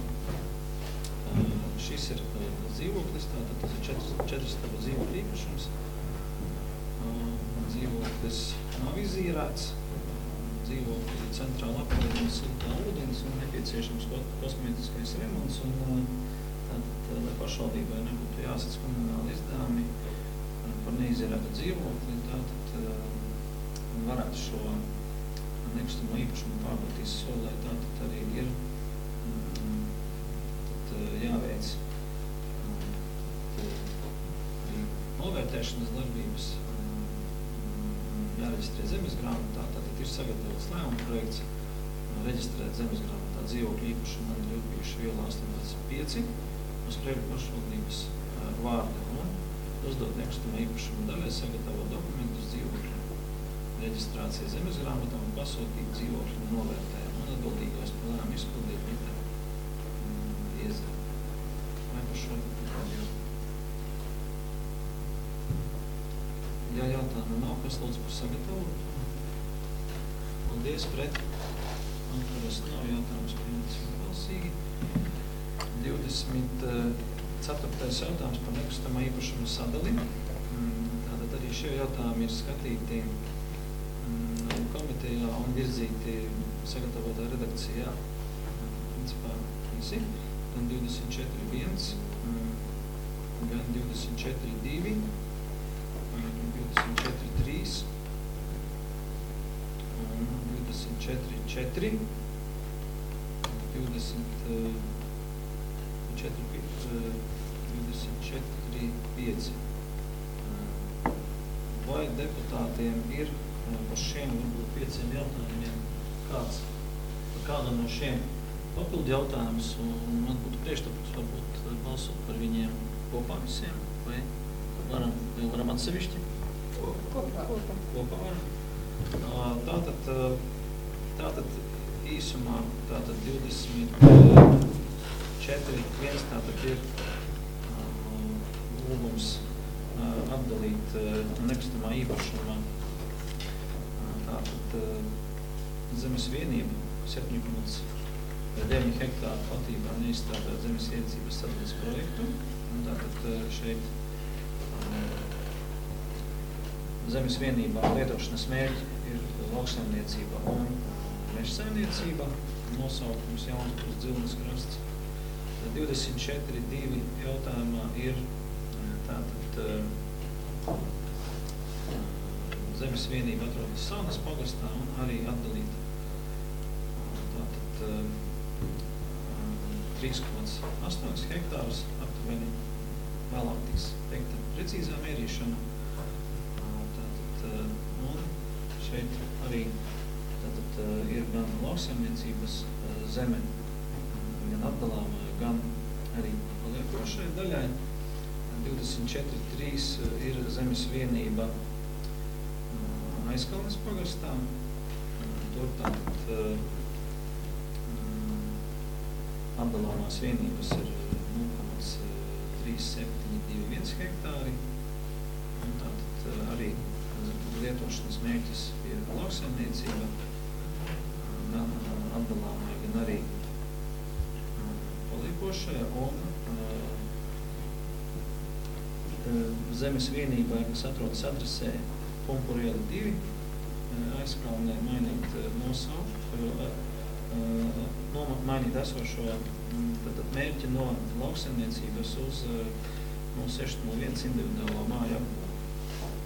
šis ir dzīvoklis, tātad tas ir četras stabu dzīvokļu īpašums. Dzīvoklis nav izīrēts, dzīvokļi centrāla apkārtnē siltā ūdens un nepieciešams kosmētiskais remonts, un tad, lai pašvaldībai nebūtu jāsadz komunāli izdevumi par neizierētu dzīvokli, tātad varētu šo nekustamo īpašumu pārdot izsolē, tātad arī ir tad, jāveic arī novērtēšanas darbības, jāreģistrē zemesgrāmatā, tātad ir sagatavots lēmuma projekts reģistrēt zemesgrāmatā dzīvokļu īpašumu Andri Upīša ielā astoņpadsmit pieci uz Prēļu pašvaldības vārdu un uzdot nekustamā īpašuma daļai sagatavot dokumentus dzīvokļu reģistrācija zemesgrāmatā un pasūtīt dzīvokļu novērtējumu un atbildīgais par lēmumu izpildīt Rita Biezēja. Vai par šo paldies? Ja jautājumu nav, kas lūdzu par sagatavotu? Paldies, pret. Atturas nav, jautājums pieņemts vienbalsīgi. divdesmit ceturtais jautājums par nekustamā īpašuma sadali. Tātad arī šie jautājumi ir skatīti komitejā un virzīti sagatavotā redakcijā. Principā visi. Gan divdesmit četri viens, gan divdesmit četri divi, divdesmit četri trīs, divdesmit četri četri, divdesmit četri pieci. Vai deputātiem ir par šiem varbūt pieciem jautājumiem kāds, par kādu no šiem papildu jautājumus, un man būtu priekšlikums varbūt balsot par viņiem kopā visiem, vai varam, vai varam atsevišķi? Kopā. Kopā varam. Tātad, tātad īsumā tātad divdesmit četri viens tātad ir lūgums atdalīt nekustamā īpašuma tātad zemes vienību septiņi komats deviņi hektāru platībā neizstrādāt zemes iedzīves sadales projektu. Un tātad šeit zemes vienībā lietošanas mērķi ir lauksaimniecība un mežsaimniecība. Nosaukums Jaunpils Dzilnes krasts. divdesmit četri divi jautājumā ir tātad zemes vienība atrodas Saunas pagastā un arī atdalīta. Tātad trīs komats astoņi hektārus aptuveni vēlāk tiks veikta precīzā mērīšana. Tātad, un šeit arī tātad, ir gan lauksaimniecības zeme, gan atdalāmā, gan arī paliekošai daļai. divdesmit četri trīs ir zemes vienība Aizkalnes pagastā. Tur tātad atdalāmās vienības ir nulle komats trīs septiņi divi viens hektāri. Tātad arī lietošanas mērķis ir lauksaimniecība, gan atdalāmā, gan arī paliekošajā. Un zemes vienībai, kas atrodas adresē Pumpuriela divi, Aizkalnē mainīt nosauku, mainīt esošo tātad mērķi no lauksaimniecības uz nulle seši nulle viens individuālo māju apbūvi.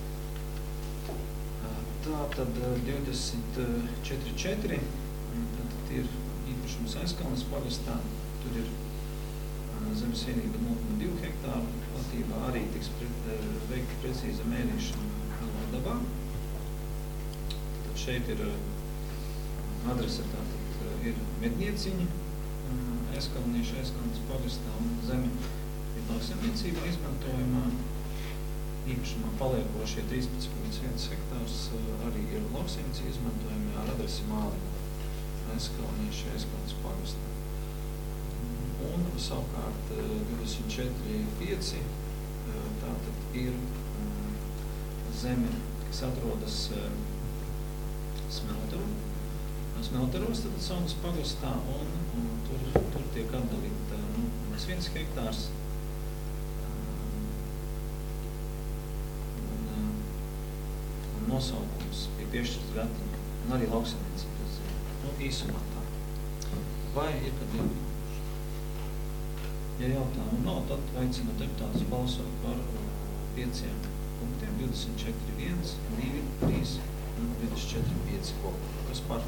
Tātad divdesmit četri četri, tātad ir īpašums Aizkalnes pagastā, tur ir zemes vienība nulle komats divi hektāru platībā, arī tiks veikta precīza mērīšana dabā. Tad šeit ir adrese, tātad ir Mednieciņi, Aizkalnieši, Aizkalnes pagastā, un zeme ir lauksaimniecībā izmantojumā. Īpašumā paliekošie trīspadsmit komats viens hektārs arī ir lauksaimniecībā izmantojumā ar adresi Māliņa, Aizkalnieši, Aizkalnes pagastā. Un savukārt divdesmit četri pieci tātad ir zeme, kas atrodas Smelteru, Smelteros, tātad Saunas pagastā, un, un tur, tur tiek atdalīta nu, viens hektārs. Un, un nosaukums bija piešķirts Gatiņu, un arī lauksaimniecības zeme. Nu, īsumā tā. Vai ir kad ir? Ja jautājumu nav, tad aicinu deputātus balsot par pieciem punktiem, divdesmit četri viens, divi, trīs un divdesmit četri pieci kopā. Kas par?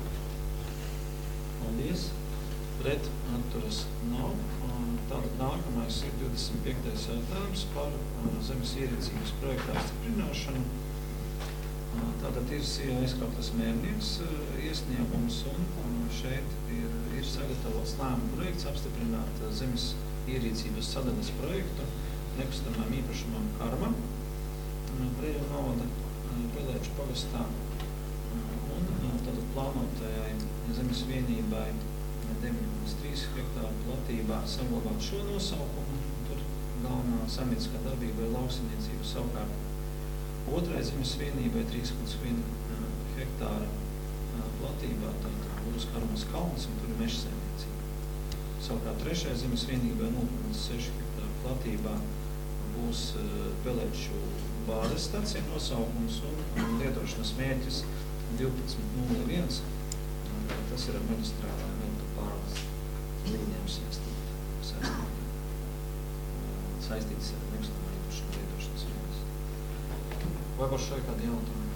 Paldies. Pret atturas nav. Tātad nākamais ir divdesmit piektais jautājums par zemes ierīcības projekta apstiprināšanu. Tātad ir Sijā Aizkaltas mērnieks iesniegums, un šeit ir, ir sagatavots lēmuma projekts apstiprināt zemes ierīcības sadaļas projektu nekustamām īpašumam Karma, Preļu novada Pelēču pagastā, un tātad plānotajai zemes vienībai deviņi komats trīs hektāru platībā saglabāt šo nosaukumu. Tur galvenā saimnieciskā darbība ir lauksaimniecība, savukārt otrai zemes vienībai trīs komats viens hektāra platībā, tātad būs Karmas kalns, un tur ir meža saimniecība. Savukārt trešai zemes vienībai nulle komats seši hektāru platībā būs Pelēču bāzes stacija nosaukums un lietošanas mērķis divpadsmit nulle viens. Tas ir ar maģistrālām autopārvaldes līnijām saistīts saistīts ar nekustamā īpašuma lietošanas mērķis. Vai par šo kādi jautājumi?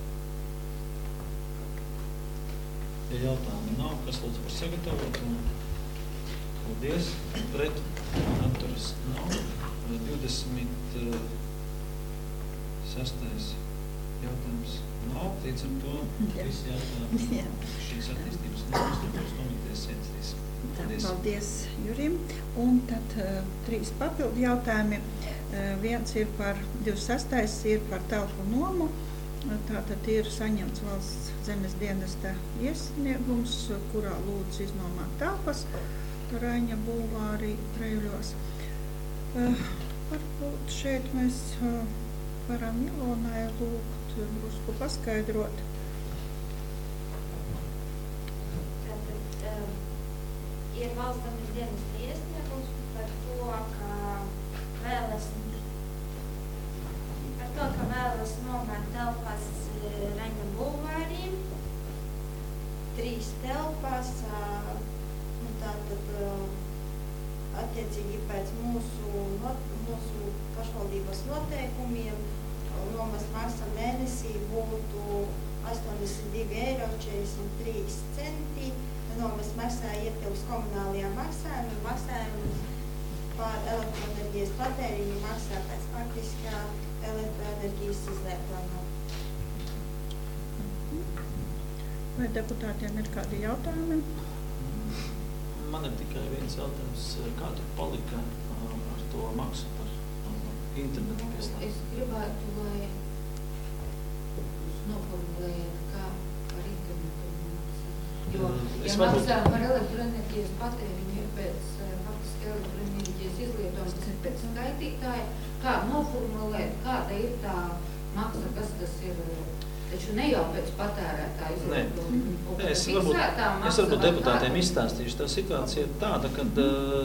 Ja jautājumi nav, kas lūdzu par sagatavotu? Paldies. Pret atturas nav. divdesmit sestais jautājums nav. Līdz ar to visi jautājumi šīs attīstības nekustamības komitejas iencīsim. Paldies. Paldies Jurim. Un tad uh, trīs papildu jautājumi. Uh, viens ir par divdesmit sestais ir par telpu nomu. Tātad ir saņemts valsts zemes dienesta iesniegums, kurā lūdzu iznomāt telpas Raņa bulvārī Preļos. Uh, varbūt šeit mēs uh, varam Ilonai lūgt drusku paskaidrot. Tātad uh, ir valsts zemes dienesta iesniegums par to, ka vēlas par to, ka vēlas nomēt telpas Raņa bulvārī. Trīs telpas, uh, nu tātad uh, attiecīgi pēc mūsu, not, mūsu pašvaldības noteikumiem nomas maksa mēnesī būtu astoņdesmit divi eiro četrdesmit trīs centi. Nomas maksā ietilps komunālajā maksājumā, maksājumi par elektroenerģijas patēriņu maksā pēc faktiskā elektroenerģijas izlietojuma. Vai deputātiem ir kādi jautājumi? Man ir tikai viens jautājums, kā tur palika ar to maksu par internetu pieslēgumu? Es gribētu, lai noformulējat, kā par internetu maksā. Jo, ja varbūt... maksā par elektroenerģijas patēriņu ir pēc faktiski elektroenerģijas izlietojuma, tas ir pēc skaitītāja, kā noformulēt, kāda ir tā maksa, kas tas ir. Taču ne jau pēc patērētāja izlietojuma. Nē, es varbūt, es varbūt deputātiem izstāstīšu. Tā situācija ir tāda, kad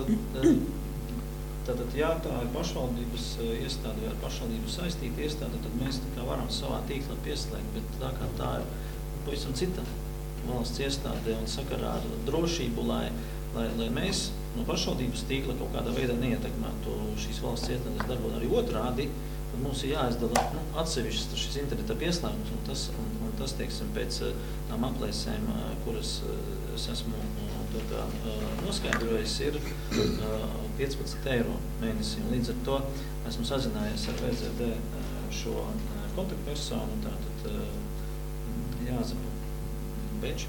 tātad, jā, tā ir pašvaldības iestāde vai ar pašvaldību saistīta iestāde, tad mēs tā kā varam savā tīklā pieslēgt, bet tā kā tā ir pavisam cita valsts iestāde un sakarā ar drošību, lai, lai, lai mēs no pašvaldības tīkla kaut kādā veidā neietekmētu šīs valsts iestādes darbu arī otrādi, tad mums ir jāizdala nu, atsevišķs šis interneta pieslēgums, un tas, un, un tas teiksim, pēc tām aplēsēm, kuras es esmu tā kā, noskaidrojis, ir piecpadsmit eiro mēnesī. Un līdz ar to esmu sazinājies ar V Z D šo kontaktpersonu, tātad Jāzepu Beču.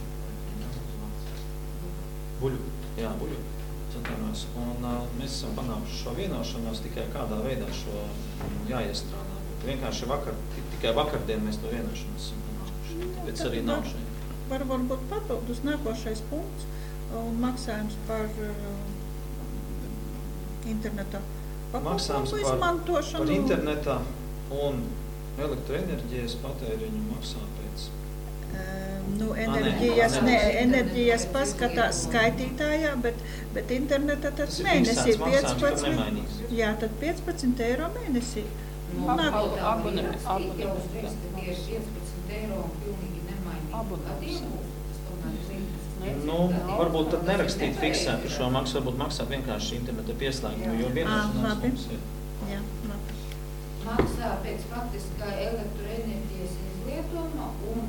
Buļu. Jā, Buļu. Centrānās. Un uh, mēs esam panākuši šo vienošanos, tikai kādā veidā šo jāiestrādā. Vienkārši vakar, tikai vakardien mēs to vienošanos esam panākuši. Tāpēc arī nav šeit. Var varbūt papildus nākošais punkts un maksājums par uh, interneta pakalpojumu izmantošanu. Par interneta un elektroenerģijas patēriņu maksā pēc. Nu, enerģijas, ne, enerģijas paskatās skaitītājā, bet, bet interneta tad tas mēnesī ir piecpadsmit. Jā, tad piecpadsmit eiro mēnesī. Nu, abonēts. Jau uzreiz, ka tie ir piecpadsmit eiro un pilnīgi nemainīgi. Gadījumu, tas tomēr ir. Nu, varbūt tad nerakstīt fiksētu šo maksu, varbūt maksāt vienkārši interneta pieslēgumu, jo vienošanās mums ir. Jā, labi. Maksā pēc faktiskā elektroenerģijas izlietojuma un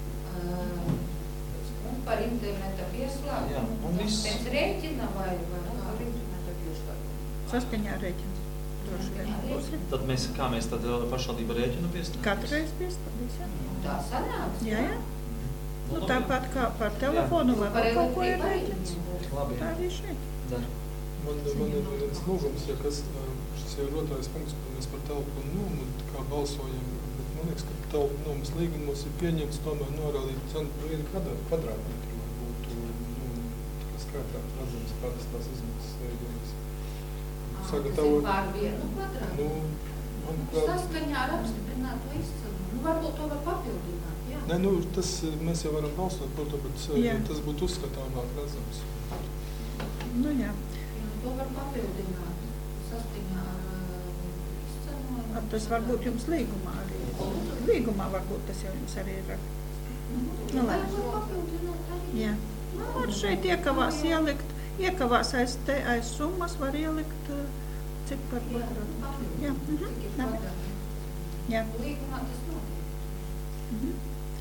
un par interneta pieslēgumu. Jā, un viss. Pēc rēķina vai, vai par interneta pieslēgumu? Saskaņā rēķins. Droši vien būs. Tad mēs, kā mēs tad pašvaldība rēķinu pieslēgums? Katru reizi pieslēgums, jā. Tā sanāks? Jā, jā. Nu, tāpat kā par telefonu vai par kaut ko ir rēķins. Labi. Tā arī šeit. Dar. Man, man ir viens lūgums, ja kas, šis jau ir otrais punkts, kad mēs par telpu nomu kā balsojam. Man liekas, ka telpu nomas līgumos ir pieņemts tomēr norādīt cenu par vienu kvadrātmetru. Būtu nu, skaidrāk redzams, kādas tās izmaksas veidojas. Sagatavot. Tas ir pār vienu kvadrātu? Nu, manuprāt. Saskaņā ar apstiprināto izcelu. Nu, varbūt to var papildināt, jā. Nē, nu, tas mēs jau varam balsot par to, bet jā. Tas būtu uzskatāmāk redzams. Nu, jā. Jā, to var papildināt saskaņā ar izcelu. Tas varbūt jums līgumā arī. Līgumā varbūt tas jau jums arī ir. Nu, lai. Jā. Var šeit iekavās ielikt, iekavās aiz, te, aiz summas var ielikt, cik par kvadrātu. Jā. Mhm. Jā. Līgumā tas notiek. Mhm.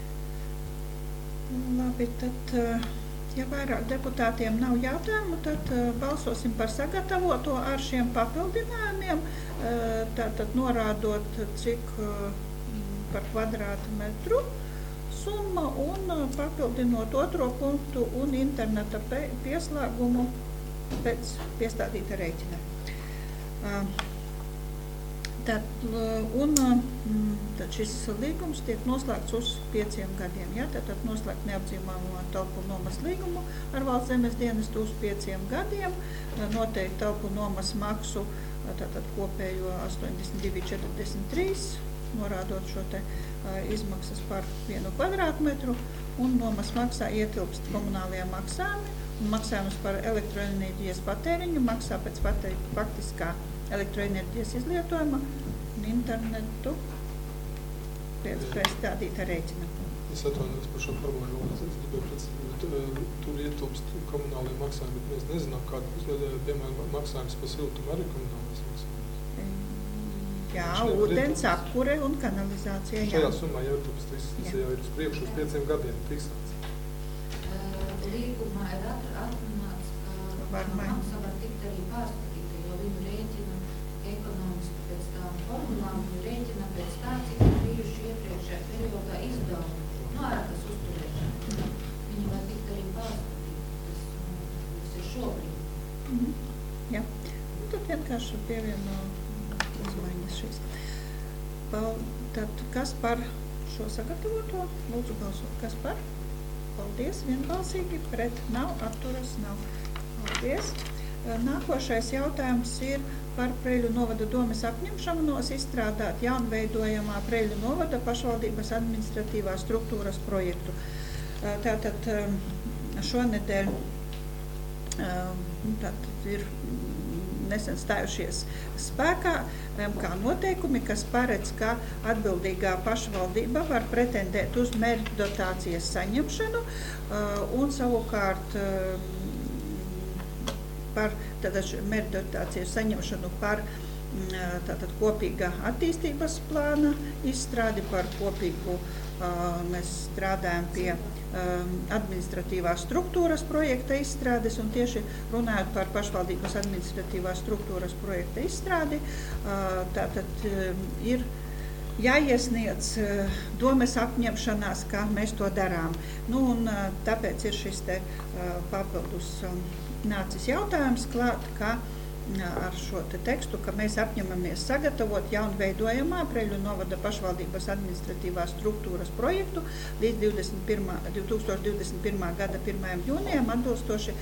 Labi, tad, ja vairāk deputātiem nav jautājumu, tad balsosim par sagatavoto ar šiem papildinājumiem, tātad norādot, cik par kvadrātu metru summa un papildinot otro punktu un interneta pieslēgumu pēc piestādīta rēķina. Tad, un tad šis līgums tiek noslēgts uz pieciem gadiem. Ja? Tad, tad noslēgt neapdzīvojamo telpu nomas līgumu ar Valsts zemes dienestu uz pieciem gadiem, noteikti telpu nomas maksu, tātad kopējo astoņdesmit divi četrdesmit trīs, norādot šo te uh, izmaksas par vienu kvadrātmetru, un nomas maksā ietilpst komunālajā maksājumi, un maksājums par elektroenerģijas patēriņu maksā pēc faktiskā elektroenerģijas izlietojuma un internetu pēc piestādīta rēķina. Es atvainojos par šo formulējumu. Es gribēju pēc, tur ietilpst saņemts komunālajiem maksājumiem, bet mēs nezinām, kāda būs, piemēram, maksājums par siltumu arī komunālais maksājums. Jā, Viņš ūdens nevar apkure un kanalizācija. Jā. Šajā summā jau tas, tas, tas jau ir uz priekšu uz pieciem gadiem fiksēts. Līgumā ir atrunāts, ka Var mainīt. maksa var tikt arī pārskatīta, jo viņu rēķina ekonomiski pēc tām formulām, viņu rēķina pēc tā, cik ir bijuši iepriekšējā periodā izdevumi. Nu, ārkārtas uzturēšana. Viņi var tikt arī pārskatīti. Tas, tas ir šobrīd. Mhm. Jā. Un tad vienkārši pievieno uzmaiņas šīs. Pal- Tad kas par šo sagatavoto? Lūdzu balsot. Kas par? Paldies. Vienbalsīgi. Pret nav. Atturas nav. Paldies. Nākošais jautājums ir par Preļu novada domes apņemšanos izstrādāt jaunveidojamā Preļu novada pašvaldības administratīvās struktūras projektu. Tātad šonedēļ tātad ir nesen stājušies spēkā kā noteikumi, kas paredz, ka atbildīgā pašvaldība var pretendēt uz mērķu dotācijas saņemšanu un savukārt par mērķu dotācijas saņemšanu par tātad kopīga attīstības plāna izstrādi, par kopīgu, mēs strādājam pie administratīvās struktūras projekta izstrādes, un tieši runājot par pašvaldības administratīvās struktūras projekta izstrādi, tātad ir jāiesniedz domes apņemšanās, kā mēs to darām. Nu, un tāpēc ir šis te papildus nācis jautājums klāt, ka ar šo te tekstu, ka mēs apņemamies sagatavot jaunveidojamā Preļu novada pašvaldības administratīvās struktūras projektu līdz divi tūkstoši divdesmit pirmā gada pirmajam jūnijam, atbilstoši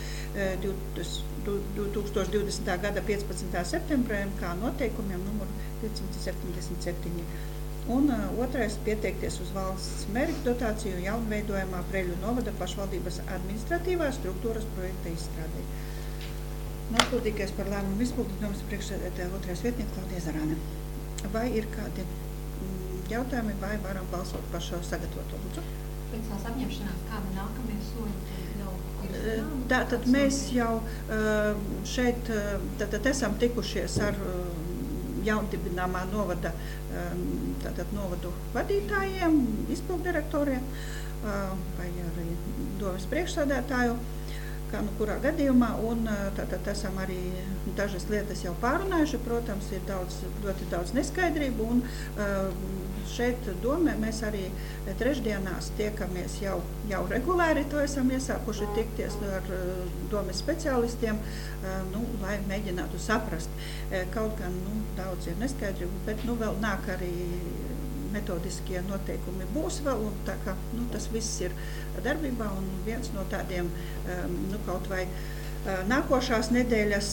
divi tūkstoši divdesmitā gada piecpadsmitā septembriem, kā noteikumiem numuru piecsimt septiņdesmit septiņi. Un otrais pieteikties uz valsts mērķu dotāciju jaunveidojamā Preļu novada pašvaldības administratīvās struktūras projekta izstrādē. Atbildīgais par lēmumu izpildi domes priekšsēdētāja otrais vietnieks Klaudija Zarāne. Vai ir kādi jautājumi, vai varam balsot par šo sagatavoto lūdzu? Pēc tās apņemšanās, kāda nākamie soļi jau ir? Tātad mēs jau šeit tātad esam tikušies ar jaundibināmā novada, tātad novadu vadītājiem, izpildirektoriem vai arī domes priekšsēdētāju, kā nu kurā gadījumā, un tātad esam arī dažas lietas jau pārunājuši, protams, ir daudz, ļoti daudz neskaidrību, un šeit domē mēs arī trešdienās tiekamies jau, jau regulāri, to esam iesākuši tikties ar domes speciālistiem, nu, lai mēģinātu saprast. Kaut gan, nu, daudz ir neskaidrību, bet, nu, vēl nāk arī metodiskie noteikumi būs vēl, un tā kā nu, tas viss ir darbībā, un viens no tādiem nu, kaut vai nākošās nedēļas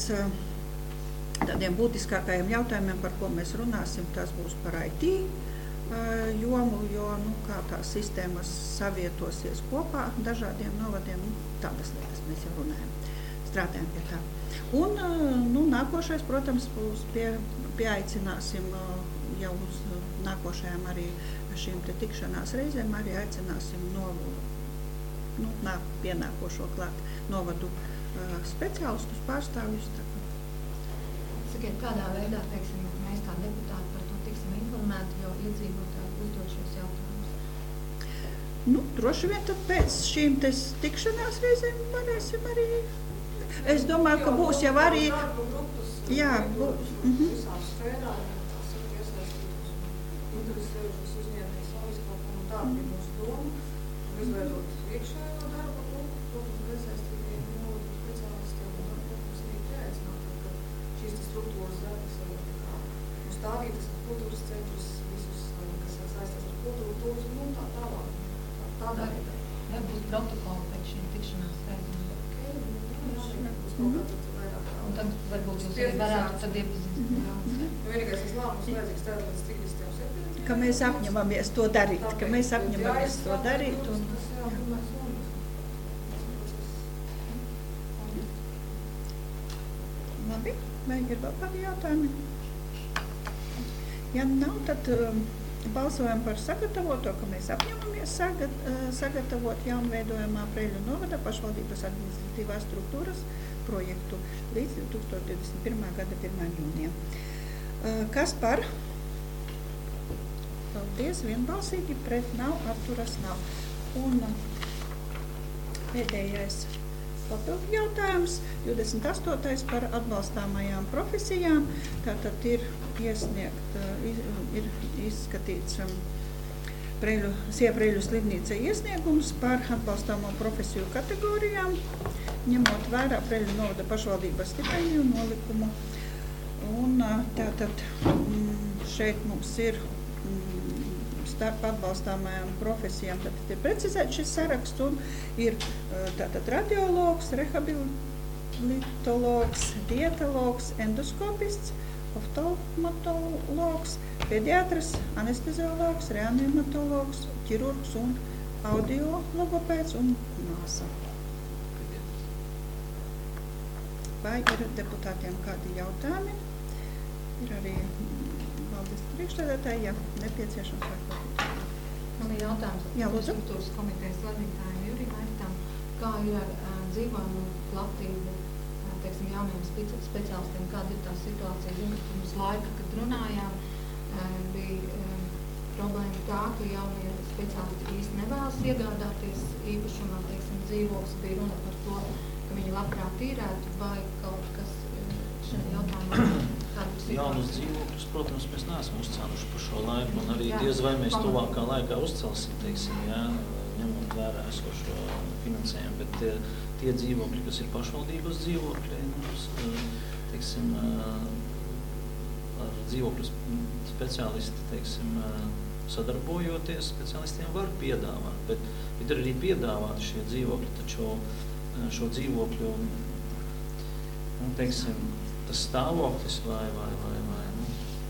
tādiem būtiskākajiem jautājumiem, par ko mēs runāsim, tas būs par I T jomu, jo nu, kā tās sistēmas savietosies kopā dažādiem novadiem, nu, tādas lietas mēs jau runājam, strādājam pie tā. Un nu, nākošais, protams, būs pie, pieaicināsim jau uz nākošajām arī šīm te tikšanās reizēm arī aicināsim no, nu, nāk, pienākošo klāt novadu uh, speciālistus, pārstāvjus. Sakiet, kādā veidā, teiksim, mēs kā deputāti par to tiksim informēti, jo iedzīvotāji uzdod šos jautājumus? Nu, droši vien tad pēc šīm te tikšanās reizēm varēsim arī. Es domāju, ka būs jau arī. Jā, būs. Mhm. Interesējušas uzņēmējas aizkalpumu un tādu ir mūsu doma, un izveidot iekšējo darba grupu, protams, iesaistītiem novadu speciālistiem, un tad, protams, arī pieaicināt, ka šīs struktūras darbas ir nu, stādītas ar kultūras centrus, visus, kas saistās ar kultūru, turismu un tā tālāk. Tā, tādā veidā. Vai būs protokoli pēc šīm tikšanās reizēm? Okay, nu, jā, būs kaut kā tad vairāk. Un tad varbūt jūs arī varētu tad iepazīstināt. Nu, vienīgais tas lēmums vajadzīgs tādā līdz trīsdesmitajam septembrī. Ka mēs apņemamies to darīt, ka mēs apņemamies to darīt. Un, labi, vai ir vēl kādi jautājumi? Ja nav, tad balsojam par sagatavoto, ka mēs apņemamies sagat, sagatavot jaunveidojamā Preiļu novada pašvaldības administratīvās struktūras projektu līdz divi tūkstoši divdesmit pirmā gada pirmā jūnijā. Kas par? Paldies, vienbalsīgi, pret nav, atturas nav. Un pēdējais papildu jautājums, divdesmit astotais par atbalstāmajām profesijām. Tātad ir iesniegt, ir izskatīts Preiļu, Siepreļu slimnīca iesniegums par atbalstāmo profesiju kategorijām, ņemot vērā Preiļu novada pašvaldības stipendiju nolikumu. Un tātad šeit mums ir starp atbalstāmajām profesijām, tātad ir precizēts šis saraksts un ir tātad radiologs, rehabilitologs, dietologs, endoskopists, oftalmatologs, pediatrs, anesteziologs, reanimatologs, ķirurgs un audiologopēds un māsa. Vai ir deputātiem kādi jautājumi? Ir arī valdes priekšstādātāji, ja nepieciešams vai Man ir jautājums kultūras komitejas vadītājiem Jurim Aitam, kā ir ar uh, dzīvojumu platību, uh, teiksim, jauniem speci speciālistiem, kāda ir tā situācija? Zinu, ka pirms laika, kad runājām, uh, bija uh, problēma tā, ka jaunie speciālisti īsti nevēlas iegādāties īpašumā, teiksim, dzīvoklis, bija runa par to, ka viņi labprāt īrētu, vai kaut kas šajā jautājumā. Jaunus dzīvokļus, protams, mēs neesam uzcēluši par šo laiku, un arī jā, diez vai mēs tuvākā laikā uzcelsim, teiksim, jā, ņemot vērā esošo finansējumu, bet tie, tie dzīvokļi, kas ir pašvaldības dzīvokļi, mums, teiksim, ar dzīvokļu speciālisti, teiksim, sadarbojoties, speciālistiem var piedāvāt, bet, bet ir arī piedāvāti šie dzīvokļi, taču šo dzīvokļu, nu, teiksim, tas stāvoklis vai, vai, vai, vai nu,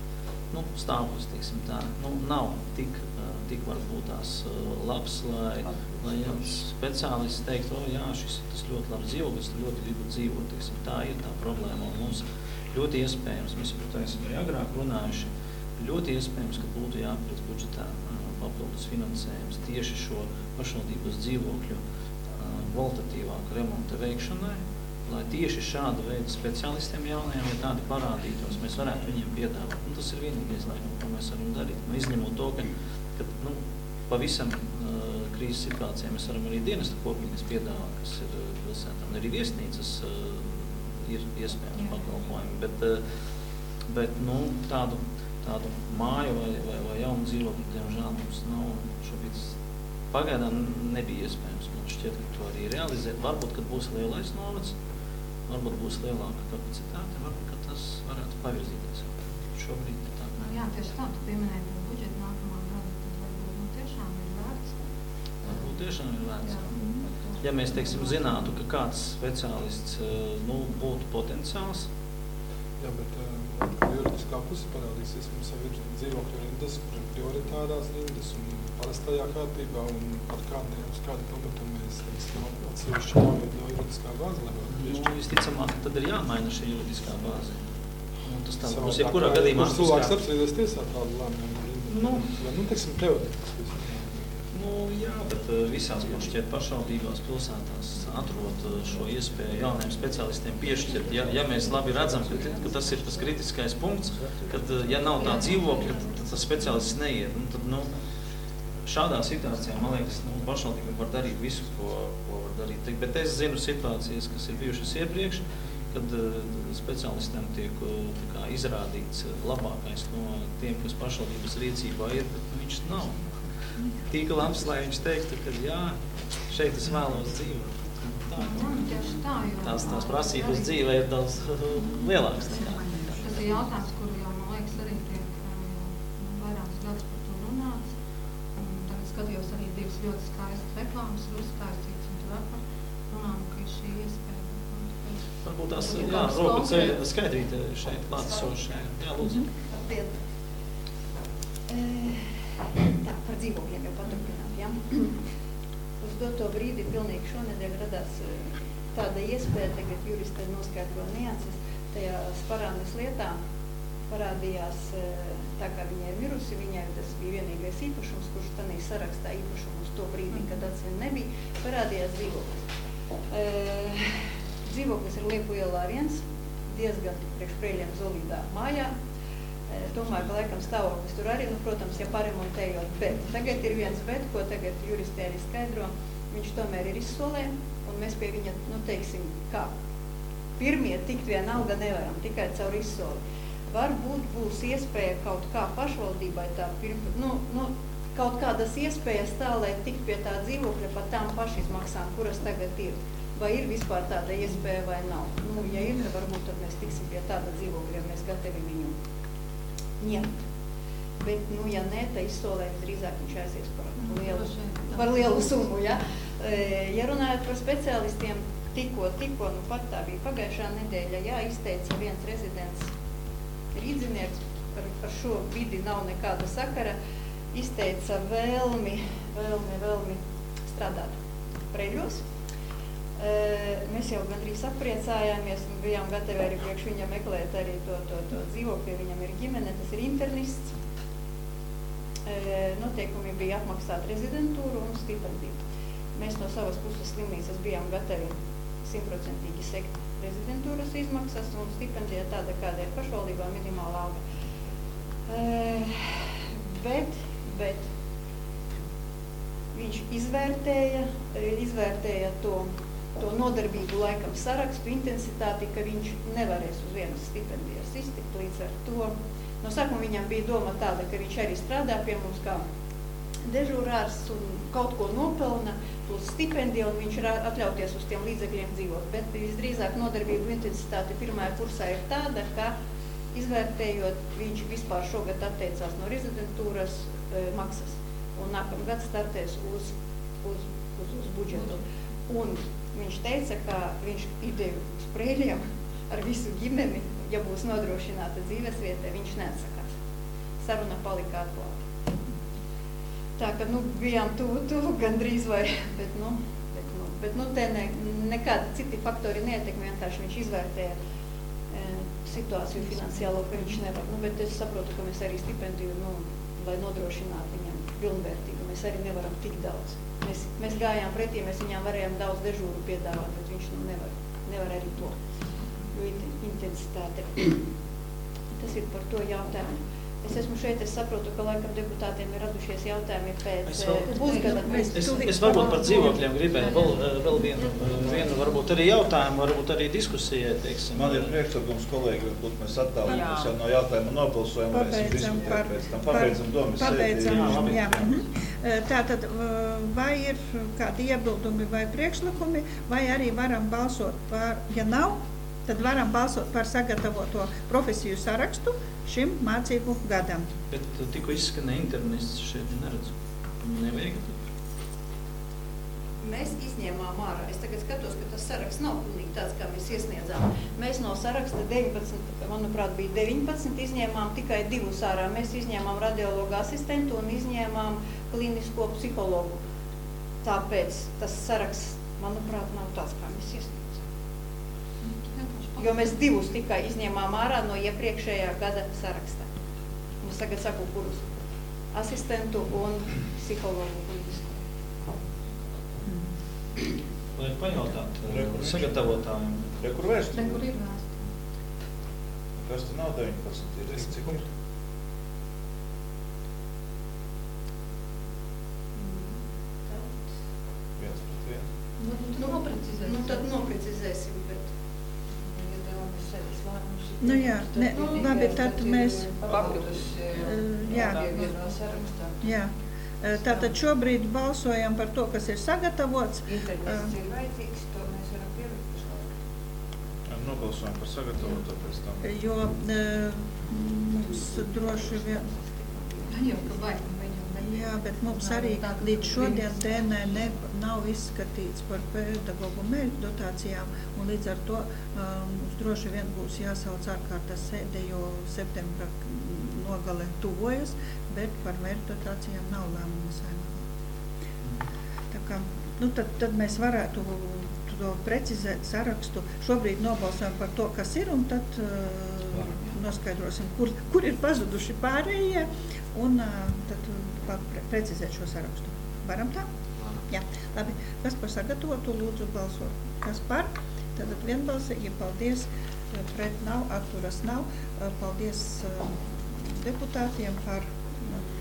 nu, stāvoklis, teiksim tā, nu, nav tik, tik varbūt tās labs, lai, lai jums speciālists teikt, o jā, šis ir tas ļoti labs dzīvoklis, ļoti gribu dzīvot, teiksim, tā ir tā problēma, un mums ļoti iespējams, mēs par to esam arī agrāk runājuši, ļoti iespējams, ka būtu jāpredz budžetā papildus finansējums tieši šo pašvaldības dzīvokļu kvalitatīvāku remonta veikšanai, lai tieši šāda veida speciālistiem jaunajiem, ja tādi parādītos, mēs varētu viņiem piedāvāt. Un tas ir vienīgais, laikam, ko mēs varam darīt. Nu, izņemot to, ka, ka nu, pavisam uh, krīzes situācijā mēs varam arī dienestu kopīgas piedāvāt, kas ir uh, pilsētām. Arī viesnīcas uh, ir iespējams pakalpojumi, bet, uh, bet nu, tādu, tādu māju vai, vai, vai jaunu dzīvokļu, diemžēl mums nav šobrīd pagaidām nebija iespējams. Man šķiet, ka to arī realizēt. Varbūt, kad būs lielais novads, varbūt būs lielāka kapacitāte, varbūt, ka tas varētu pavirzīties. Šobrīd tā. Jā, tieši tā, tu pieminēji par budžetu nākamā gada, tad varbūt nu, tiešām ir vērts. Varbūt tiešām ir vērts. Jā. Ja mēs, teiksim, zinātu, ka kāds speciālists nu, būtu potenciāls. Jā, bet kā juridiskā puse parādīsies, mums jau ir dzīvokļu rindas, kur ir prioritārās rindas un parastajā kārtībā, un ar kādiem, uz kādu pamatu mēs, teiksim, atsevišķi jāveido juridiskā bāze, lai varētu piešķirt. Nu, visticamāk, tad ir jāmaina šī juridiskā bāze. Un tas tā būs jebkurā gadījumā. Kurš cilvēks apstrīdēs tiesā tādu lēmumu? Nu, nu, teiksim, teorētiski. Nu, jā, bet visās, man šķiet, pašvaldībās pilsētās atrod šo iespēju jauniem speciālistiem piešķirt. Ja, ja mēs labi redzam, ka, ka tas ir tas kritiskais punkts, kad, ja nav tā dzīvokļa, tad tas speciālists neiet. Nu, tad, nu, šādā situācijā, man liekas, nu, pašvaldība var darīt visu, ko, ko var darīt. Bet es zinu situācijas, kas ir bijušas iepriekš, kad uh, speciālistiem tiek uh, kā, izrādīts labākais no tiem, kas pašvaldības rīcībā ir, bet nu, viņš nav. Tik labs, lai viņš teiktu, ka jā, šeit es vēlos dzīvot. Tā, tā, tās, tās prasības dzīvē ir daudz lielākas nekā. Tas ir jautājums, kuru jau, man liekas, arī tiek vairākus gadus par to runāts. Un tagad skatījos arī divas ļoti skaistas reklāmas, ir uzstāstīts, un tur var runām, ka ir šī iespēja. Varbūt tās, jā, roku ceļ skaidrīt šeit klātesošie. Jā, lūdzu. Paldies. Tā, par dzīvokļiem jau paturpināt, ja? Uz doto brīdi pilnīgi šonedēļ radās tāda iespēja, tagad juristē noskaidro nianses, tajā Sparānas lietā parādījās, tā kā viņai ir mirusi, viņai tas bija vienīgais īpašums, kurš tanī sarakstā īpašumus to brīdī, kad atcien nebija, parādījās dzīvoklis. E, dzīvoklis ir Liepu ielā viens, diezgan priekš Preļiem Zolīdā mājā. Es domāju, ka laikam stāvoklis tur arī, nu, protams, ja paremontējot, bet tagad ir viens bet, ko tagad juristē arī skaidro, viņš tomēr ir izsolē, un mēs pie viņa, nu, teiksim, kā pirmie tikt vienalga nevaram, tikai caur izsoli. Varbūt būs iespēja kaut kā pašvaldībai tā pirm, nu, nu, kaut kādas iespējas tā, lai tikt pie tā dzīvokļa par tām pašizmaksām, kuras tagad ir. Vai ir vispār tāda iespēja vai nav? Nu, ja ir, tad varbūt tad mēs tiksim pie tāda dzīvokļa, mēs gatavi viņu ņemt. Bet, nu, ja nē, tad izsolē visdrīzāk viņš aizies par lielu, par lielu summu, ja? Ja runājot par speciālistiem, tikko, tikko, nu pat tā bija pagājušā nedēļa, jā, izteica viens rezidents rīdzinieks, par, par šo vidi nav nekāda sakara, izteica vēlmi, vēlmi, vēlmi strādāt Preļos. Mēs jau gandrīz apriecājāmies un bijām gatavi arī priekš viņa meklēt arī to, to, to dzīvokli, viņam ir ģimene, tas ir internists. Noteikumi bija apmaksāt rezidentūru un stipendiju. Mēs no savas puses slimnīcas bijām gatavi simtprocentīgi sekt rezidentūras izmaksas un stipendija tāda, kāda ir pašvaldībā minimāla alga. Bet, bet viņš izvērtēja, izvērtēja to to nodarbību laikam sarakstu, intensitāti, ka viņš nevarēs uz vienas stipendijas iztikt līdz ar to. No sākuma viņam bija doma tāda, ka viņš arī strādā pie mums kā dežūrārs un kaut ko nopelna, plus stipendija, un viņš ir atļauties uz tiem līdzekļiem dzīvot. Bet visdrīzāk nodarbību intensitāte pirmajā kursā ir tāda, ka izvērtējot, viņš vispār šogad atteicās no rezidentūras e, maksas, un nākamgad startēs uz, uz, uz, uz budžetu. Un viņš teica, ka viņš ideju uz Preļiem ar visu ģimeni, ja būs nodrošināta dzīvesvieta, viņš neatsakās. Saruna palika atklāta. Tā, ka, nu, bijām tuvu, tuvu gandrīz vai, bet, nu, bet, nu, bet, nu, te ne, nekādi citi faktori neietekmi, vienkārši viņš izvērtēja e, situāciju finansiālo, ka viņš nevar. Nu, bet es saprotu, ka mēs arī stipendiju, nu, lai nodrošinātu viņam pilnvērtīgu, mēs arī nevaram tik daudz. Mēs, mēs gājām pretī, mēs viņām varējām daudz dežūru piedāvāt, bet viņš nu nevar, nevar arī to, jo intensitāte. Tas ir par to jautājumu. Es esmu šeit, es saprotu, ka laikam deputātiem ir radušies jautājumi pēc pusgada. Es, es, es varbūt par dzīvokļiem gribēju vēl, vēl vienu, vienu, varbūt arī jautājumu, varbūt arī diskusijai, teiksim. Man ir priekšlikums, kolēģi, varbūt mēs attālināmies jau no jautājuma nobalsojam, varēsim diskutēt pēc tam. Pabeidzam domas sēdi. Jā. Tātad, vai ir kādi iebildumi vai priekšlikumi, vai arī varam balsot par, ja nav, tad varam balsot par sagatavoto profesiju sarakstu šim mācību gadam. Bet tikko izskanēja internists, šeit neredzu. Nevajag. Mēs izņēmām ārā. Es tagad skatos, ka tas saraksts nav pilnīgi tāds, kā mēs iesniedzām. Mēs no saraksta deviņpadsmit, manuprāt, bija deviņpadsmit, izņēmām tikai divus ārā. Mēs izņēmām radiologu asistentu un izņēmām klinisko psihologu. Tāpēc tas saraksts, manuprāt, nav tāds, kā mēs iesniedzām. Jo mēs divus tikai izņēmām ārā no iepriekšējā gada sarakstā. Es tagad saku, kurus asistentu un psihologu klinisko. Lai pajautāt sagatavotājiem. Re, kur vērst? Re, kur ir vērst? Kas te nav deviņpadsmit? Ir cik punktu? Viens pret vienu. Nu, tad noprecizēsim. Nu, tad noprecizēsim, bet... Nu jā, ne, labi, tad mēs... Papildus jā, no sarakstā. Jā. Tātad šobrīd balsojam par to, kas ir sagatavots. Internests ir vajadzīgs, to mēs varam pielikt pašlaik. Nobalsojam par sagatavoto pēc tam. Jo mums droši vien... Jau, ka vajag viņam. Jā, bet mums arī līdz šodien D N ne, nav izskatīts par pedagogu mēļu dotācijām, un līdz ar to um, droši vien būs jāsauc ārkārtas sēde, jo septembra nogale tuvojas, bet par mēļu dotācijām nav lēmuma saimā. Tā kā, nu tad, tad mēs varētu to precizēt sarakstu. Šobrīd nobalsojam par to, kas ir, un tad uh, noskaidrosim, kur, kur ir pazuduši pārējie, un uh, tad uh, precizēt šo sarakstu. Varam tā? Jā, labi. Kas par sagatavotu, lūdzu balsot. Kas par? Tad vienbalsīgi, paldies. Pret nav, atturas nav. Paldies uh, deputātiem par uh,